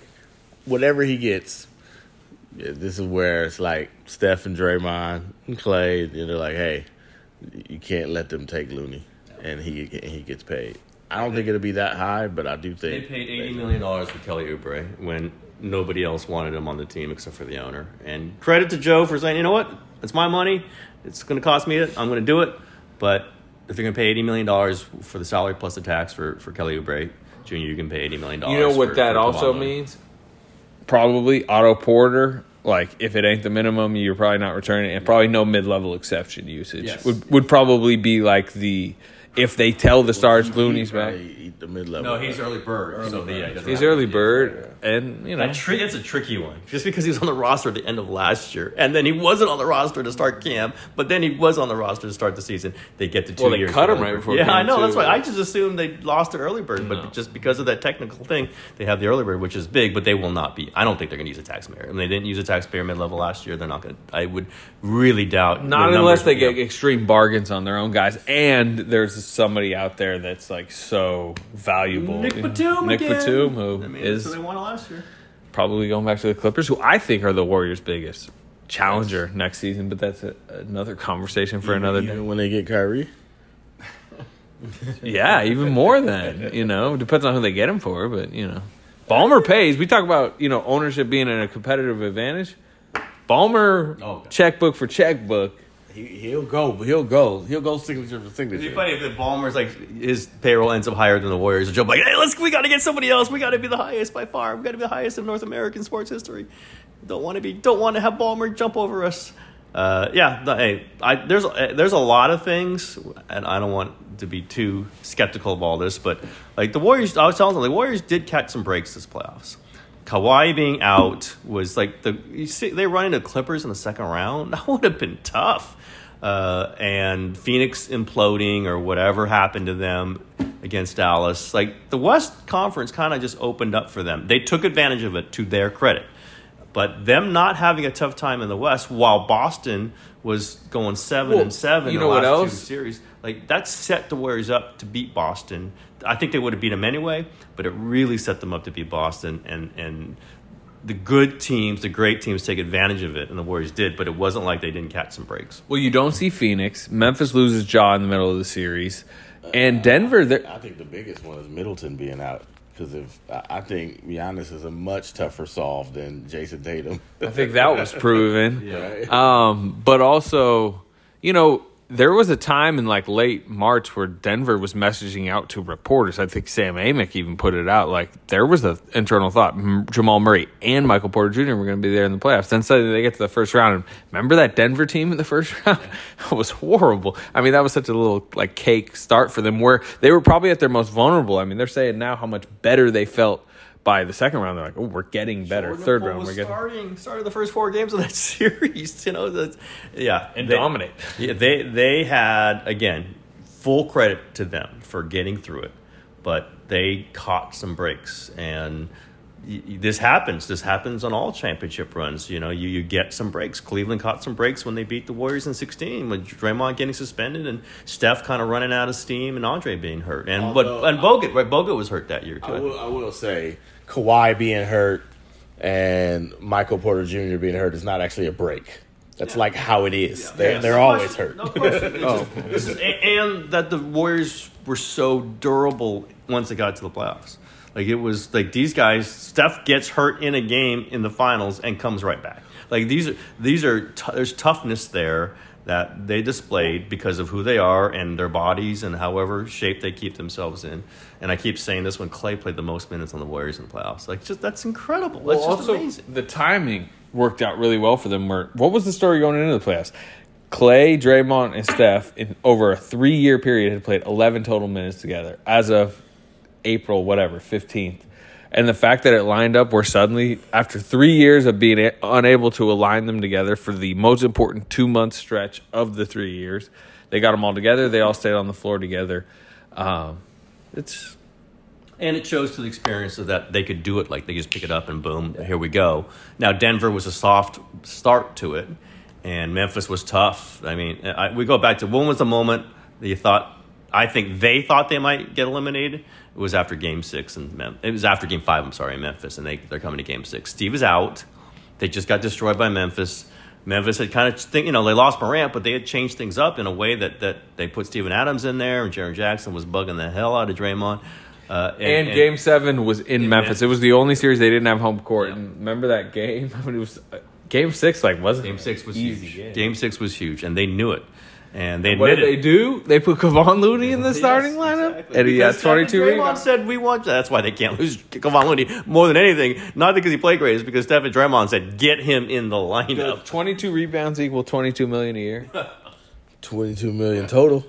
whatever he gets, yeah, this is where it's like Steph and Draymond and Clay. And they're like, hey, you can't let them take Looney, and he he gets paid. I don't think it'll be that high, but I do think They paid eighty million dollars for Kelly Oubre when nobody else wanted him on the team except for the owner. And credit to Joe for saying, you know what, it's my money. It's going to cost me it. I'm going to do it. But if they're going to pay eighty million dollars for the salary plus the tax for, for Kelly Oubre Junior, you can pay eighty million dollars. You know what for, that for also Kevon means? Probably Otto Porter. Like, if it ain't the minimum, you're probably not returning it. And probably no mid-level exception usage. Yes. Would would probably be like the, if they tell the stars Looney's back. Eat the mid-level. No, he's early bird. Early so, bird. Yeah, he doesn't He's have early to- bird, and, you know. That tri- it's a tricky one. Just because he was on the roster at the end of last year, and then he wasn't on the roster to start camp, but then he was on the roster to start the season, they get the two Well, they years. cut for him early right bird. before Yeah, camp, I know. too. That's why I just assumed they lost to early bird, but No. just because of that technical thing, they have the early bird, which is big, but they will not be. I don't think they're going to use a taxpayer. I mean, they didn't use a taxpayer mid-level last year. They're not going to. I would really doubt. Not the unless numbers they will get be up. extreme bargains on their own guys, and there's somebody out there that's like so valuable. Nick You know, Batum Nick again. Batum, who I mean, is so they won it last year. probably going back to the Clippers, who I think are the Warriors' biggest challenger next season. But that's a, another conversation for another day. Even when they get Kyrie? Yeah, even more than, you know, depends on who they get him for, but, you know. Ballmer pays. We talk about, you know, ownership being in a competitive advantage. Ballmer, Oh, okay. checkbook for checkbook. He, he'll go. He'll go. He'll go signature for signature. It'd be funny if the Ballmer's like his payroll ends up higher than the Warriors. And Joe like, hey, let's we got to get somebody else. We got to be the highest by far. We got to be the highest in North American sports history. Don't want to be. Don't want to have Ballmer jump over us. Uh, yeah. The, hey, I, there's there's a lot of things, and I don't want to be too skeptical of all this, but like the Warriors, I was telling them the Warriors did catch some breaks this playoffs. Kawhi being out was like the you see they run into Clippers in the second round. That would have been tough. Uh, and Phoenix imploding or whatever happened to them against Dallas. Like the West Conference kind of just opened up for them. They took advantage of it to their credit. But them not having a tough time in the West while Boston was going seven Well, and seven you in the know what last else? two series, like that set the Warriors up to beat Boston. I think they would have beat them anyway, but it really set them up to beat Boston, and and the good teams, the great teams, take advantage of it, and the Warriors did. But it wasn't like they didn't catch some breaks. Well, you don't see Phoenix. Memphis loses Ja in the middle of the series, and Denver. I think the biggest one is Middleton being out. Because if I I think Giannis is a much tougher solve than Jason Tatum. I think that was proven. Yeah. Um, but also, you know, there was a time in like late March where Denver was messaging out to reporters. I think Sam Amick even put it out. Like there was an internal thought Jamal Murray and Michael Porter Junior were going to be there in the playoffs. Then suddenly they get to the first round. And remember that Denver team in the first round? It was horrible. I mean, that was such a little like cake start for them where they were probably at their most vulnerable. I mean, they're saying now how much better they felt by the second round. They're like, oh, we're getting better. Jordan Third Poole round, was we're getting starting started the first four games of that series. You know, that's, yeah, and they, dominate. Yeah, they they had again full credit to them for getting through it, but they caught some breaks, and y- y- this happens. This happens on all championship runs. You know, you you get some breaks. Cleveland caught some breaks when they beat the Warriors in sixteen, with Draymond getting suspended and Steph kind of running out of steam, and Andre being hurt, and Although, but and Bogut, right? Bogut was hurt that year too. I will, I will say. Kawhi being hurt and Michael Porter Junior being hurt is not actually a break. That's yeah. like how it is. Yeah. They're, yeah, they're no always question. hurt. No question. oh. just, this is, and that the Warriors were so durable once they got to the playoffs. Like it was like these guys, Steph gets hurt in a game in the finals and comes right back. Like these are these are t- there's toughness there that they displayed because of who they are and their bodies and however shape they keep themselves in. And I keep saying this when Clay played the most minutes on the Warriors in the playoffs. Like, just that's incredible. That's well, just also, amazing. The timing worked out really well for them. Where what was the story going into the playoffs? Clay, Draymond, and Steph, in over a three-year period, had played eleven total minutes together as of April, whatever, fifteenth. And the fact that it lined up where suddenly, after three years of being a- unable to align them together for the most important two-month stretch of the three years, they got them all together. They all stayed on the floor together. Um, it's and it shows to the experience of that they could do it. Like they just pick it up and boom, here we go. Now Denver was a soft start to it, and Memphis was tough. I mean, I, we go back to when was the moment that you thought? I think they thought they might get eliminated. It was after Game Six and Mem- it was after Game Five. I'm sorry, in Memphis, and they they're coming to Game Six. Steve is out. They just got destroyed by Memphis. Memphis had kind of think you know they lost Morant, but they had changed things up in a way that, that they put Steven Adams in there, and Jaren Jackson was bugging the hell out of Draymond. Uh, and, and, and Game Seven was in, in Memphis. Memphis. It was the only series they didn't have home court. Yeah. And remember that game? I mean, it was uh, Game Six. Like wasn't Game Six was easy huge. Game. Game Six was huge, and they knew it. And they what admitted did they do? They put Kevon Looney in the starting yes, lineup, exactly. and he because had twenty-two Draymond rebounds. Said we want that. That's why they can't lose Kevon Looney more than anything. Not because he played great, it's because Stephen Draymond said get him in the lineup. twenty-two rebounds equal twenty-two million a year. twenty-two million total.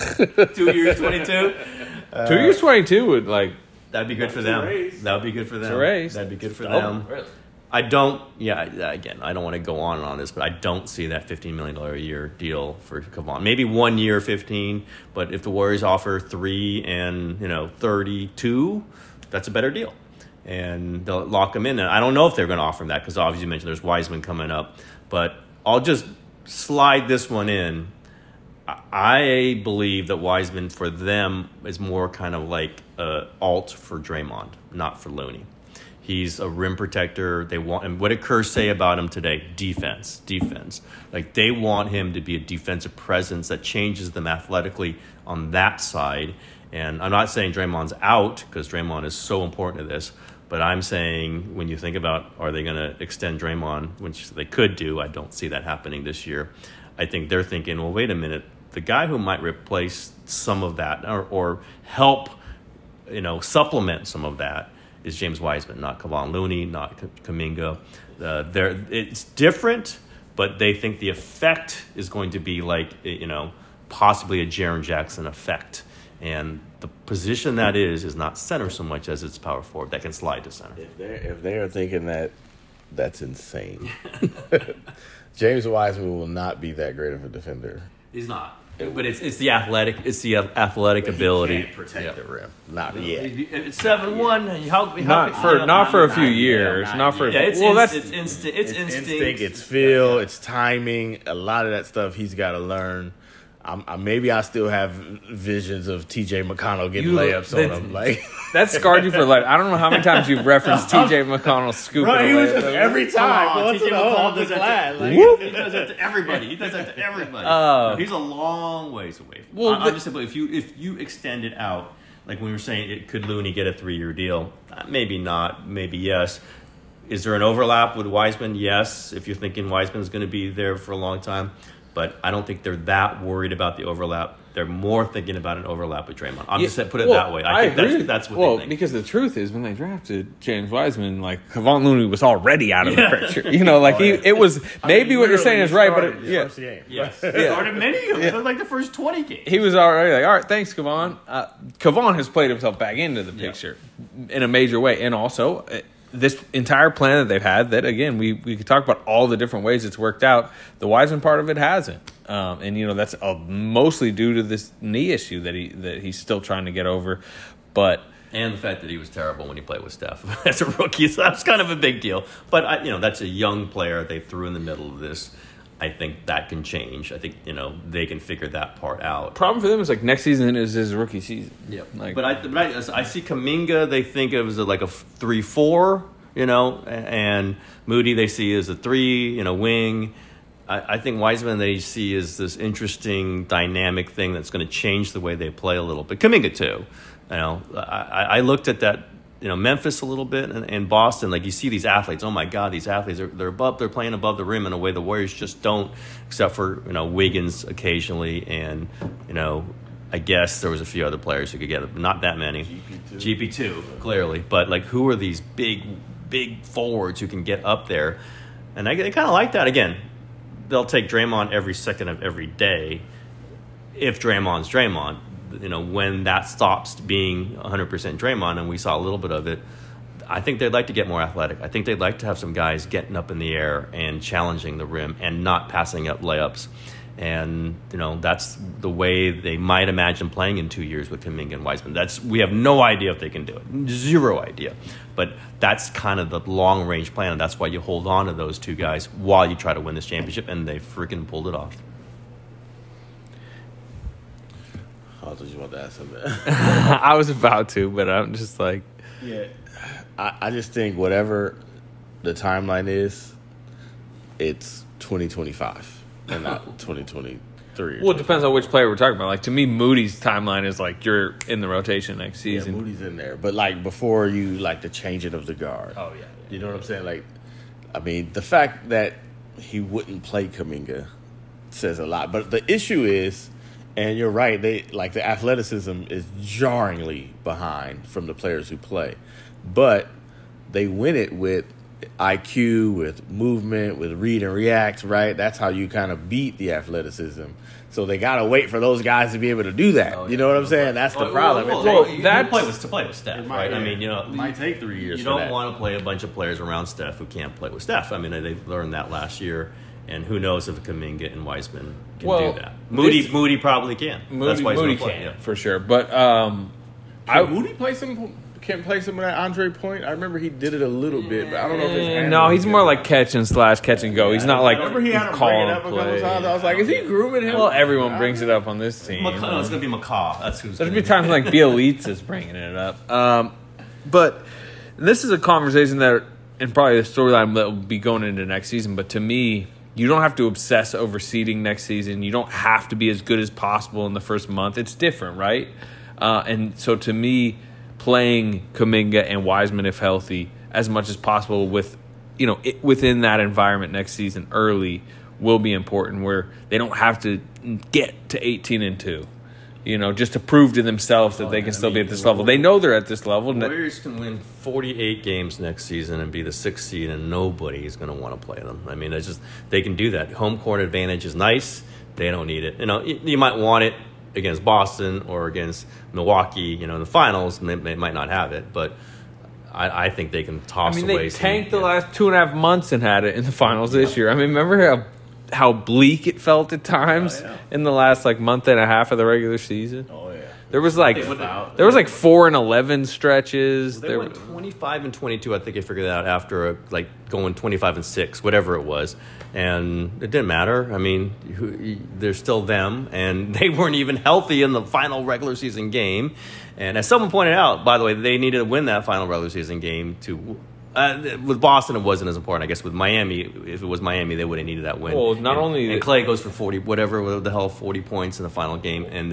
Two years, twenty-two. Uh, Two years, twenty-two would like. That'd be good for them. That would be good for them. Raise. That'd be good for oh, them. Really? I don't, yeah, again, I don't want to go on and on this, but I don't see that fifteen million dollars a year deal for Kevon. Maybe one year, fifteen, but if the Warriors offer three and, you know, thirty-two, that's a better deal. And they'll lock him in. And I don't know if they're going to offer him that because obviously you mentioned there's Wiseman coming up. But I'll just slide this one in. I believe that Wiseman for them is more kind of like uh, alt for Draymond, not for Looney. He's a rim protector. They want, and what did Kerr say about him today? Defense, defense. Like they want him to be a defensive presence that changes them athletically on that side. And I'm not saying Draymond's out because Draymond is so important to this, but I'm saying when you think about are they going to extend Draymond, which they could do, I don't see that happening this year. I think they're thinking, well, wait a minute, the guy who might replace some of that or, or help, you know, supplement some of that is James Wiseman, not Kevon Looney, not Kuminga. Uh, they're, it's different, but they think the effect is going to be like, you know, possibly a Jaren Jackson effect. And the position that is is not center so much as it's power forward that can slide to center. If they're, if they're thinking that, that's insane. James Wiseman will not be that great of a defender. He's not. But it's it's the athletic it's the athletic but ability. He can't protect yeah. the rim. Not yet. It's seven one. How, how, not for not, not for a few years. Not, not for yeah, it's well. Inst- That's it's instinct. It's, it's instinct. instinct. It's feel. It's timing. A lot of that stuff he's got to learn. I'm, I, maybe I still have visions of T J McConnell getting you, layups on him. Like that scarred you for life. I don't know how many times you've referenced T J McConnell scooping right, away. Just every time. T J McConnell does that. To, like, he does that to everybody. He does that to everybody. Uh, no, he's a long ways away. Well, I'm, I'm just saying, if you if you extend it out, like when we were saying, it, could Looney get a three year deal? Uh, maybe not. Maybe yes. Is there an overlap with Wiseman? Yes. If you're thinking Wiseman's going to be there for a long time. But I don't think they're that worried about the overlap. They're more thinking about an overlap with Draymond. I'm Yeah, just put it well, that way. I, I think agree. that's, that's what well, they think. because the truth is, when they drafted James Wiseman, like Kevon Looney was already out of the picture. You know, like he, it was maybe mean, what you're saying is right, but it, his yeah, first game. Yes. Yeah. Started many of them. Like the first twenty games. he was already like, all right, thanks, Kevon. Uh, Kevon has played himself back into the picture in a major way, and also uh, this entire plan that they've had. That again, we we could talk about all the different ways it's worked out. The Wiseman part of it hasn't. Um, and you know that's uh, mostly due to this knee issue that he that he's still trying to get over, but and the fact that he was terrible when he played with Steph as a rookie, so that's kind of a big deal. But I, you know, that's a young player they threw in the middle of this. I think that can change. I think you know they can figure that part out. Problem for them is like next season is his rookie season. Yep. Like, but I, but I, I see Kuminga. They think of as a, like a three four, you know, and Moody they see as a three, you know, wing. I think Wiseman they see as this interesting dynamic thing that's going to change the way they play a little bit. Kuminga too, you know. I, I looked at that, you know, Memphis a little bit and, and Boston. Like you see these athletes. Oh my God, these athletes are they're above. They're playing above the rim in a way the Warriors just don't, except for you know Wiggins occasionally, and you know I guess there was a few other players who could get it, but not that many. G P two, G P two clearly, but like who are these big big forwards who can get up there? And I, I kind of like that again. They'll take Draymond every second of every day if Draymond's Draymond. You know, when that stops being one hundred percent Draymond, and we saw a little bit of it, I think they'd like to get more athletic. I think they'd like to have some guys getting up in the air and challenging the rim and not passing up layups. And, you know, that's the way they might imagine playing in two years with Kuminga and Wiseman. That's we have no idea if they can do it. Zero idea. But that's kind of the long-range plan, and that's why you hold on to those two guys while you try to win this championship, and they freaking pulled it off. I thought you wanted to ask something. I was about to, but I'm just like... Yeah. I, I just think whatever the timeline is, it's twenty twenty-five and not twenty twenty-three. Well, it depends on which player we're talking about. Like, to me, Moody's timeline is like you're in the rotation next season. Yeah, Moody's in there. But, like, before you, like, the changing of the guard. Oh, yeah. yeah you know what I'm saying? Like, I mean, the fact that he wouldn't play Kuminga says a lot. But the issue is, and you're right, they like the athleticism is jarringly behind from the players who play. But they win it with I Q, with movement, with read and react, right? That's how you kind of beat the athleticism. So they got to wait for those guys to be able to do that. Oh, yeah. You know what I'm saying? That's the well, problem. Well, well, well, that's play with, to play with Steph, might, right? Yeah. I mean, you know, it might take three years. You for don't that. want to play a bunch of players around Steph who can't play with Steph. I mean, they learned that last year. And who knows if Kuminga and Wiseman can well, do that? Moody, this, Moody probably can. Moody, That's why he's Moody play, can yeah. for sure. But um, can I, Moody play some. Can't play some of that Andre Point. I remember he did it a little bit, but I don't know if it's. No, he's more like catch and slash, catch and go. He's not like I remember he had him bring it up a couple times. I was like, is he grooming him? Well, everyone brings it up on this team. McCaw, no, it's going to be McCaw. That's who's. There's be times like Bielitsa's bringing it up. Um, but this is a conversation that, and probably the storyline that will be going into next season. But to me, you don't have to obsess over seeding next season. You don't have to be as good as possible in the first month. It's different, right? Uh, and so to me, playing Kuminga and Wiseman, if healthy, as much as possible with, you know, it, within that environment next season early will be important, where they don't have to get to eighteen and two, you know, just to prove to themselves that oh, they can man, still I mean, be at this level. They know they're at this level. The Warriors can win forty-eight games next season and be the sixth seed, and nobody is going to want to play them. I mean, it's just they can do that. Home court advantage is nice. They don't need it. You know, you, you might want it against Boston or against Milwaukee, you know, in the finals. They, they might not have it, but I, I think they can toss away. I mean, they some, tanked the yeah. last two and a half months and had it in the finals this year. I mean, remember how how bleak it felt at times oh, yeah. in the last like month and a half of the regular season? Oh yeah, there was like there was like four and eleven stretches. They there went twenty-five and twenty-two. I think I figured that out after a, like going twenty-five and six, whatever it was. And it didn't matter. I mean, who, they're still them, and they weren't even healthy in the final regular season game. And as someone pointed out, by the way, they needed to win that final regular season game to. Uh, with Boston, it wasn't as important. I guess with Miami, if it was Miami, they would have needed that win. Well, not and, only and Clay goes for forty, whatever the hell, forty points in the final game, and they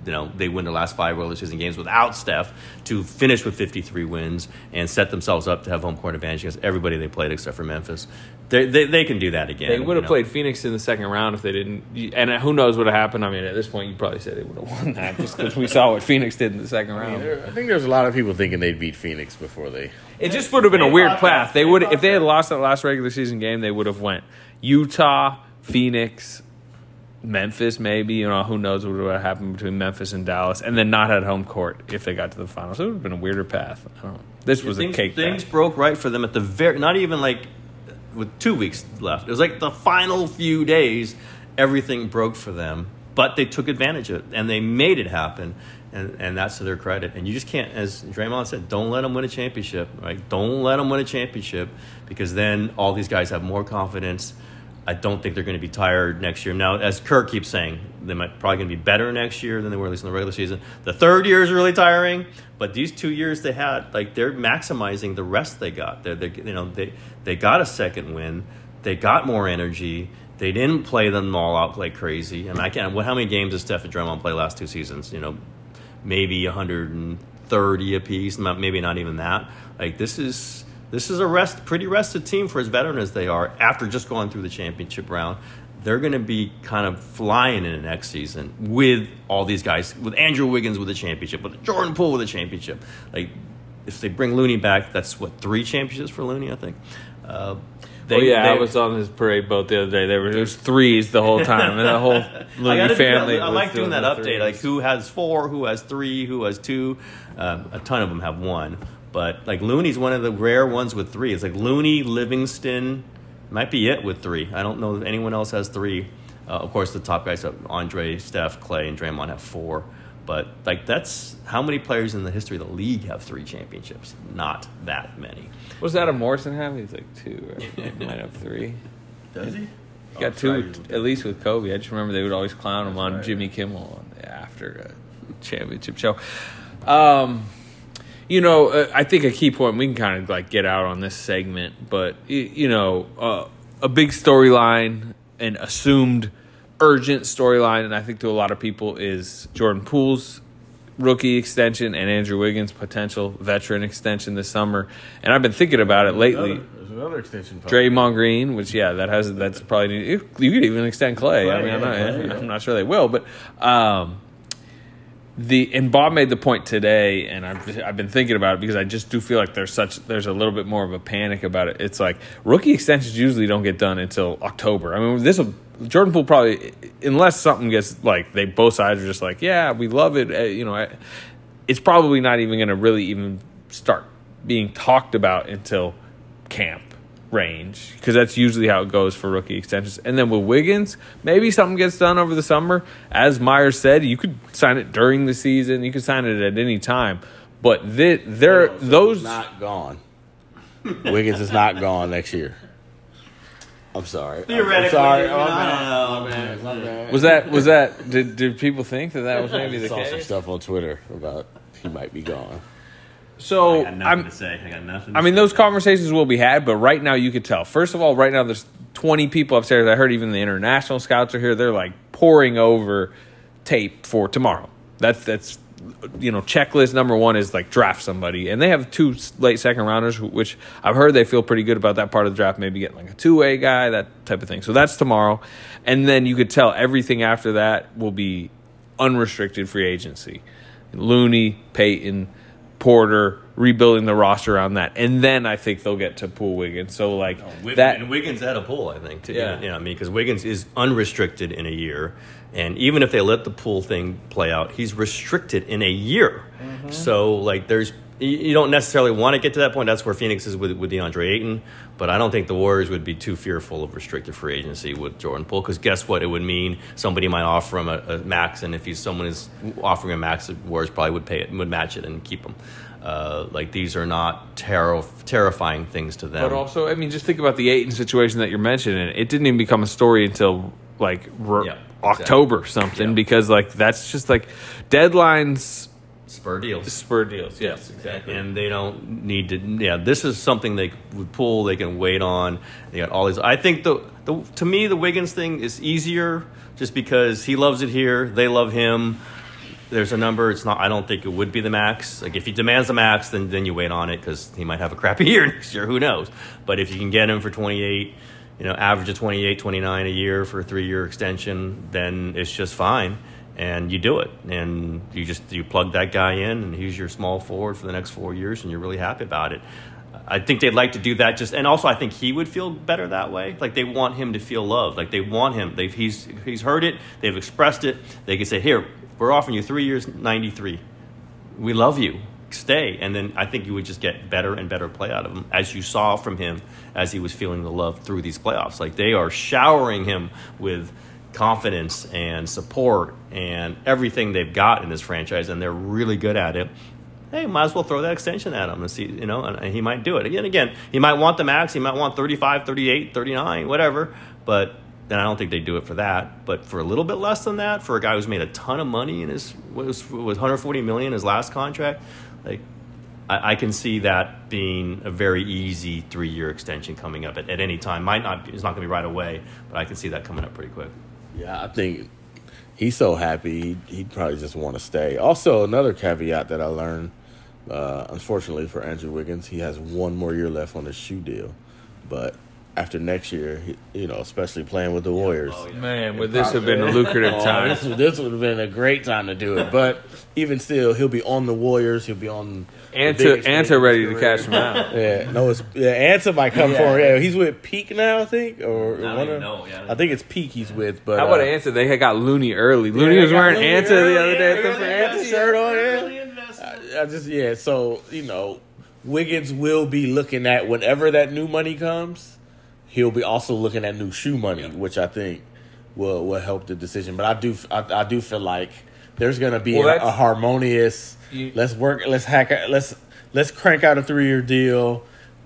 you know, they win the last five regular season games without Steph to finish with fifty-three wins and set themselves up to have home court advantage against everybody they played except for Memphis. They they, they can do that again. They would have you know? played Phoenix in the second round if they didn't. And who knows what would have happened. I mean, at this point, you probably say they would have won that just because we saw what Phoenix did in the second round. I, mean, there, I think there's a lot of people thinking they'd beat Phoenix before they. It just would have been a weird path. They would, if they had lost that last regular season game, they would have went Utah, Phoenix, Memphis, maybe. You know, who knows what would have happened between Memphis and Dallas, and then not had home court if they got to the finals. So it would have been a weirder path. I don't know. This was things, a cake. Things path. broke right for them at the very. Not even like with two weeks left. It was like the final few days. Everything broke for them, but they took advantage of it and they made it happen. And, and that's to their credit. And you just can't, as Draymond said, don't let them win a championship. Right? Don't let them win a championship because then all these guys have more confidence. I don't think they're going to be tired next year. Now, as Kirk keeps saying, they might probably going to be better next year than they were at least in the regular season. The third year is really tiring, but these two years they had, like they're maximizing the rest they got. They're, they're you know, they they got a second win. They got more energy. They didn't play them all out like crazy. I mean, I can't. How many games did Steph and Draymond play last two seasons? You know. Maybe one hundred thirty apiece, maybe not even that. Like this is this is a rest, pretty rested team for as veteran as they are. After just going through the championship round, they're going to be kind of flying in the next season with all these guys, with Andrew Wiggins with a championship, with Jordan Poole with a championship. Like if they bring Looney back, that's what three championships for Looney, I think. Uh, They, oh, yeah, they, I was on his parade boat the other day. There were, there was threes the whole time, and the whole Looney family. That, I like doing that update, threes. Like who has four, who has three, who has two. Um, a ton of them have one, but like Looney's one of the rare ones with three. It's like Looney, Livingston, might be it with three. I don't know if anyone else has three. Uh, of course, the top guys have Andre, Steph, Clay, and Draymond have four. But like that's how many players in the history of the league have three championships? Not that many. What's Adam Morrison have? He's like two. Right? He might have three. Does he? He got oh, two at least with Kobe. I just remember they would always clown him on right. Jimmy Kimmel on the after a championship show. Um, you know, uh, I think a key point we can kind of like get out on this segment, but you know, uh, a big storyline, an assumed urgent storyline, and I think to a lot of people is Jordan Poole's rookie extension and Andrew Wiggins' potential veteran extension this summer. And I've been thinking about it lately. Another, there's another extension. Draymond Green, which yeah, that has that's probably you could even extend Clay. Clay I mean, I'm not, Clay, yeah. I'm not sure they will, but um, the and Bob made the point today, and I've I've been thinking about it because I just do feel like there's such there's a little bit more of a panic about it. It's like rookie extensions usually don't get done until October. I mean, this will. Jordan Poole probably, unless something gets like they both sides are just like, yeah, we love it. Uh, you know, it's probably not even going to really even start being talked about until camp range because that's usually how it goes for rookie extensions. And then with Wiggins, maybe something gets done over the summer. As Myers said, you could sign it during the season. You could sign it at any time. But th- they're oh, so those not gone. Wiggins is not gone next year. I'm sorry. Theoretically, I'm sorry. You know, Oh, man. man. Man. Man. was that was that did, did people think that that was maybe the I saw case? some stuff on Twitter about he might be gone. So I got nothing I'm, to say. I got nothing. I to mean, say. those conversations will be had, but right now you could tell. First of all, right now there's twenty people upstairs. I heard even the international scouts are here. They're like pouring over tape for tomorrow. That's that's you know checklist number one is like draft somebody, and they have two late second rounders, which I've heard they feel pretty good about that part of the draft. Maybe getting like a two way guy, that type of thing. So that's tomorrow, and then you could tell everything after that will be unrestricted free agency. Looney, Payton, Porter, rebuilding the roster around that, and then I think they'll get to Poole, Wiggins. So like oh, Wiggins, that, and Wiggins had a Poole, I think. Too. Yeah, you know, I mean, because Wiggins is unrestricted in a year, and even if they let the Poole thing play out, he's restricted in a year. Mm-hmm. So like, there's you don't necessarily want to get to that point. That's where Phoenix is with with DeAndre Ayton, but I don't think the Warriors would be too fearful of restricted free agency with Jordan Poole because guess what? It would mean somebody might offer him a, a max, and if he's someone is offering a max, the Warriors probably would pay it, would match it, and keep him. Uh, like these are not terror, terrifying things to them. But also, I mean, just think about the Ayton situation that you're mentioning. It didn't even become a story until like re- yeah, October exactly. something yeah. because like that's just like deadlines. Spur deals. Spur deals, yes, exactly. And they don't need to. Yeah, this is something they would pull. They can wait on. They got all these. I think the, the to me the Wiggins thing is easier just because he loves it here. They love him. there's a number. It's not. I don't think it would be the max. Like if he demands the max, then then you wait on it because he might have a crappy year next year. Who knows? But if you can get him for twenty-eight, you know, average of twenty-eight, twenty-nine a year for a three-year extension, then it's just fine. And you do it, and you just you plug that guy in, and he's your small forward for the next four years, and you're really happy about it. I think they'd like to do that just, and also I think he would feel better that way. Like they want him to feel loved. Like they want him. They've he's he's heard it. They've expressed it. They can say, "Here, we're offering you three years, ninety-three. We love you. Stay." And then I think you would just get better and better play out of him, as you saw from him as he was feeling the love through these playoffs. Like they are showering him with confidence and support and everything they've got in this franchise, and they're really good at it. Hey, might as well throw that extension at him and see, you know, and he might do it. Again, again, he might want the max. He might want thirty-five, thirty-eight, thirty-nine, whatever. But then I don't think they do it for that. But for a little bit less than that, for a guy who's made a ton of money in his, was, was one hundred forty million dollars his last contract, like, I, I can see that being a very easy three-year extension coming up at, at any time. Might not be, it's not going to be right away, but I can see that coming up pretty quick. Yeah, I think he's so happy, he'd, he'd probably just want to stay. Also, another caveat that I learned, uh, unfortunately for Andrew Wiggins, he has one more year left on his shoe deal. But after next year, he, you know, especially playing with the Warriors. Oh, yeah. Man, would this have been a lucrative time? Oh, this, this would have been a great time to do it. But even still, he'll be on the Warriors. He'll be on Anta, Anta ready to cash him out. Yeah, no, it's yeah. Anta might come yeah. for him. Yeah, he's with Peak now, I think, or I don't one even of, know. Yeah, I think it's Peak he's with. But how about uh, Anta? They had got Looney early. Looney yeah, was wearing Looney Anta early, the other day yeah, at the yeah, Anta shirt on. Yeah. I, I just yeah. So you know, Wiggins will be looking at whenever that new money comes. He'll be also looking at new shoe money, yeah. which I think will will help the decision. But I do I, I do feel like there's going to be well, a, a harmonious. You, let's work. Let's hack. Let's let's crank out a three year deal.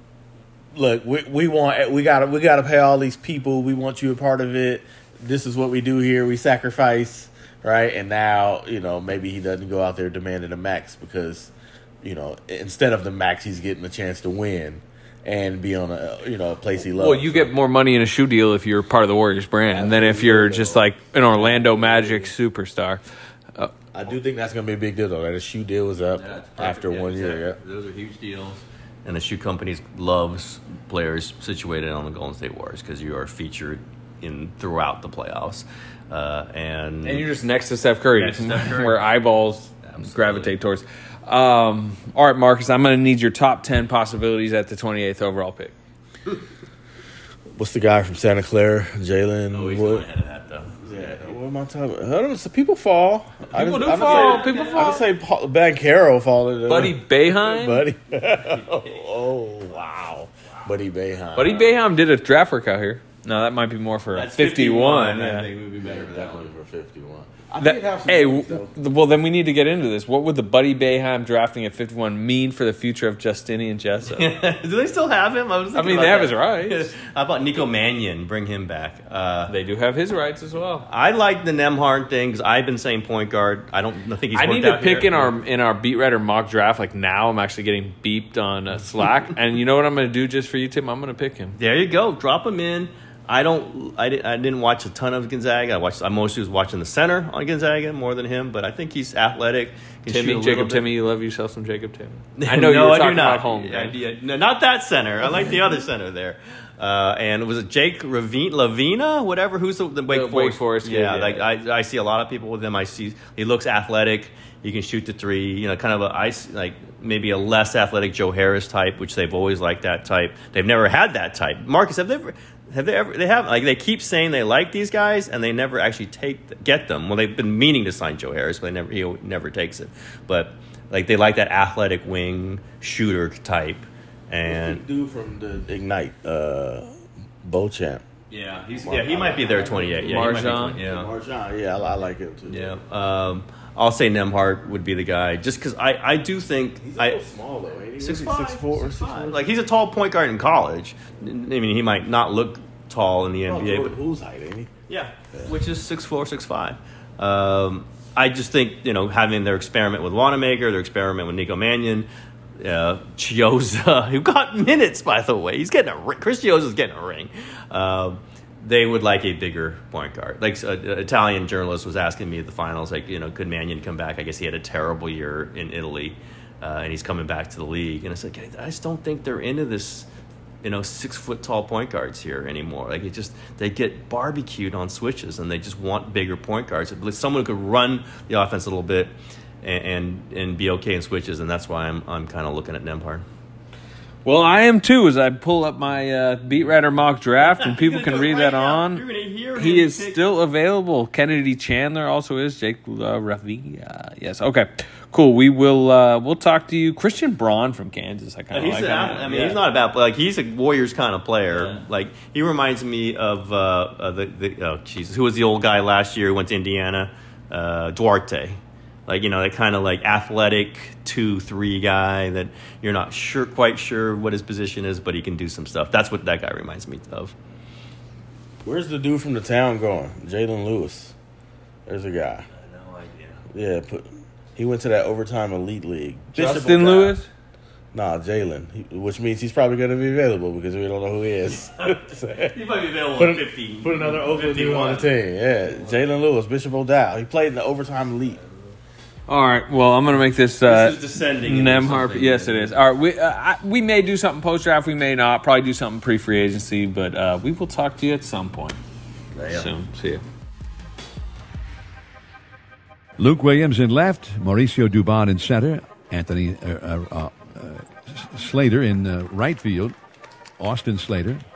Look, we we want we got we got to pay all these people. We want you a part of it. This is what we do here. We sacrifice, right? And now you know maybe he doesn't go out there demanding a max because you know instead of the max, he's getting a chance to win and be on a you know a place he loves. Well, you get more money in a shoe deal if you're part of the Warriors brand than if you're just like an Orlando Magic superstar. Uh, I do think that's going to be a big deal, though. That a shoe deal is up yeah, after yeah, one exactly. year. Yeah. Those are huge deals. And the shoe companies loves players situated on the Golden State Warriors because you are featured in throughout the playoffs. Uh, and and you're just next to Steph Curry, next to Steph Curry. where eyeballs Absolutely. gravitate towards. Um, all right, Marcus, I'm going to need your top ten possibilities at the twenty-eighth overall pick. What's the guy from Santa Clara? Jalen oh, he's Wood? Ahead of that, though. Yeah, what am I talking about? I don't know. So people fall. People I just, do I fall. Say, people fall. I would say Paul, Banchero falling. Buddy Boeheim? Buddy. oh, wow. Buddy Boeheim. Buddy Boeheim did a draft work out here. No, that might be more for That's fifty-one. fifty-one. Yeah. I think it would be better for that Definitely one. for fifty-one. I That, have some hey, things, w- well, then we need to get into this. What would the Buddy Boeheim drafting at fifty-one mean for the future of Justinian Jessup? Do they still have him? I, was I mean, they that. have his rights. How about Nico Mannion? Bring him back. Uh, they do have his rights as well. I like the Nembhard thing because I've been saying point guard. I don't I think he's I worked need to out pick here. in our in our beat writer mock draft. Like now, I'm actually getting beeped on uh, Slack, and you know what I'm going to do just for you, Tim? I'm going to pick him. There you go. Drop him in. I don't. I, did, I didn't watch a ton of Gonzaga. I watched. I mostly was watching the center on Gonzaga more than him. But I think he's athletic. Can Timmy, shoot a Jacob bit. Timmy, you love yourself some Jacob Timmy. I know no, you were I talking do not. about home. Yeah, Right? yeah, no, not that center. I like the other center there. Uh, and was it Jake Ravina, Lavina, whatever? Who's the, the Wake The Forest? Wake Forest kid, Yeah, yeah, like yeah. I, I see a lot of people with him. I see he looks athletic. He can shoot the three. You know, kind of a ice like maybe a less athletic Joe Harris type, which they've always liked that type. They've never had that type. Marcus, have they ever? Have they ever? They have like they keep saying they like these guys, and they never actually take get them. Well, they've been meaning to sign Joe Harris, but they never he never takes it. But like they like that athletic wing shooter type. And What's the dude from the Ignite, uh, Beauchamp. Yeah, he's Mar- yeah he might be there at twenty-eight. Yeah, Marjan. Yeah, Marjan. Yeah, I, I like him too. Yeah. Um, I'll say Nembhard would be the guy, just because I, I do think he's a I little small though. Ain't he? Six Six, five, six four, six six five. four. Like he's a tall point guard in college. I mean, he might not look tall in the oh, N B A, Jordan but Poole's height, ain't he? Yeah, yeah. Which is six four, six five. Um, I just think you know having their experiment with Wanamaker, their experiment with Nico Mannion, uh, Chioza, who got minutes by the way, he's getting a ring. Chris Chioza's getting a ring. Um, they would like a bigger point guard. Like an Italian journalist was asking me at the finals, like, you know, could Mannion come back? I guess he had a terrible year in Italy, uh, and he's coming back to the league. And I said, I just don't think they're into this, you know, six foot tall point guards here anymore. Like, it just, they get barbecued on switches, and they just want bigger point guards. Someone who could run the offense a little bit and and, and be okay in switches, and that's why I'm I'm kind of looking at Nembhard. Well, I am too. As I pull up my uh, Beat Writer mock draft, and people can read that on. You're gonna hear he him is pick. still available. Kennedy Chandler also is. Jake uh, Ravia. Yes. Okay. Cool. We will. Uh, we'll talk to you. Christian Braun from Kansas. I kind of He's like. an him. athlete. I mean, Yeah. he's not a bad player. Like, he's a Warriors kind of player. Yeah. Like, he reminds me of uh, uh, the, the oh Jesus, who was the old guy last year who went to Indiana, uh, Duarte. Like, you know, that kind of like athletic two three guy that you're not sure quite sure what his position is, but he can do some stuff. That's what that guy reminds me of. Where's the dude from the town going? Jalen Lewis. There's a guy. No idea. Yeah, put, he went to that overtime elite league. Justin Lewis. Nah, Jalen, he- which means he's probably going to be available because we don't know who he is. He might be available Put, at an- fifty. put another Oakland dude on the fifty-one. team. Yeah, Jalen Lewis, Bishop O'Dowd. He played in the overtime elite. All right. Well, I'm going to make this. Uh, This is descending into Nembhard. something. Yes, it is. All right. We uh, I, we may do something post draft. We may not. Probably do something pre free agency. But uh, we will talk to you at some point Yeah. soon. See you. Luke Williams in left, Mauricio Dubon in center, Anthony uh, uh, uh, Slater in uh, right field, Austin Slater,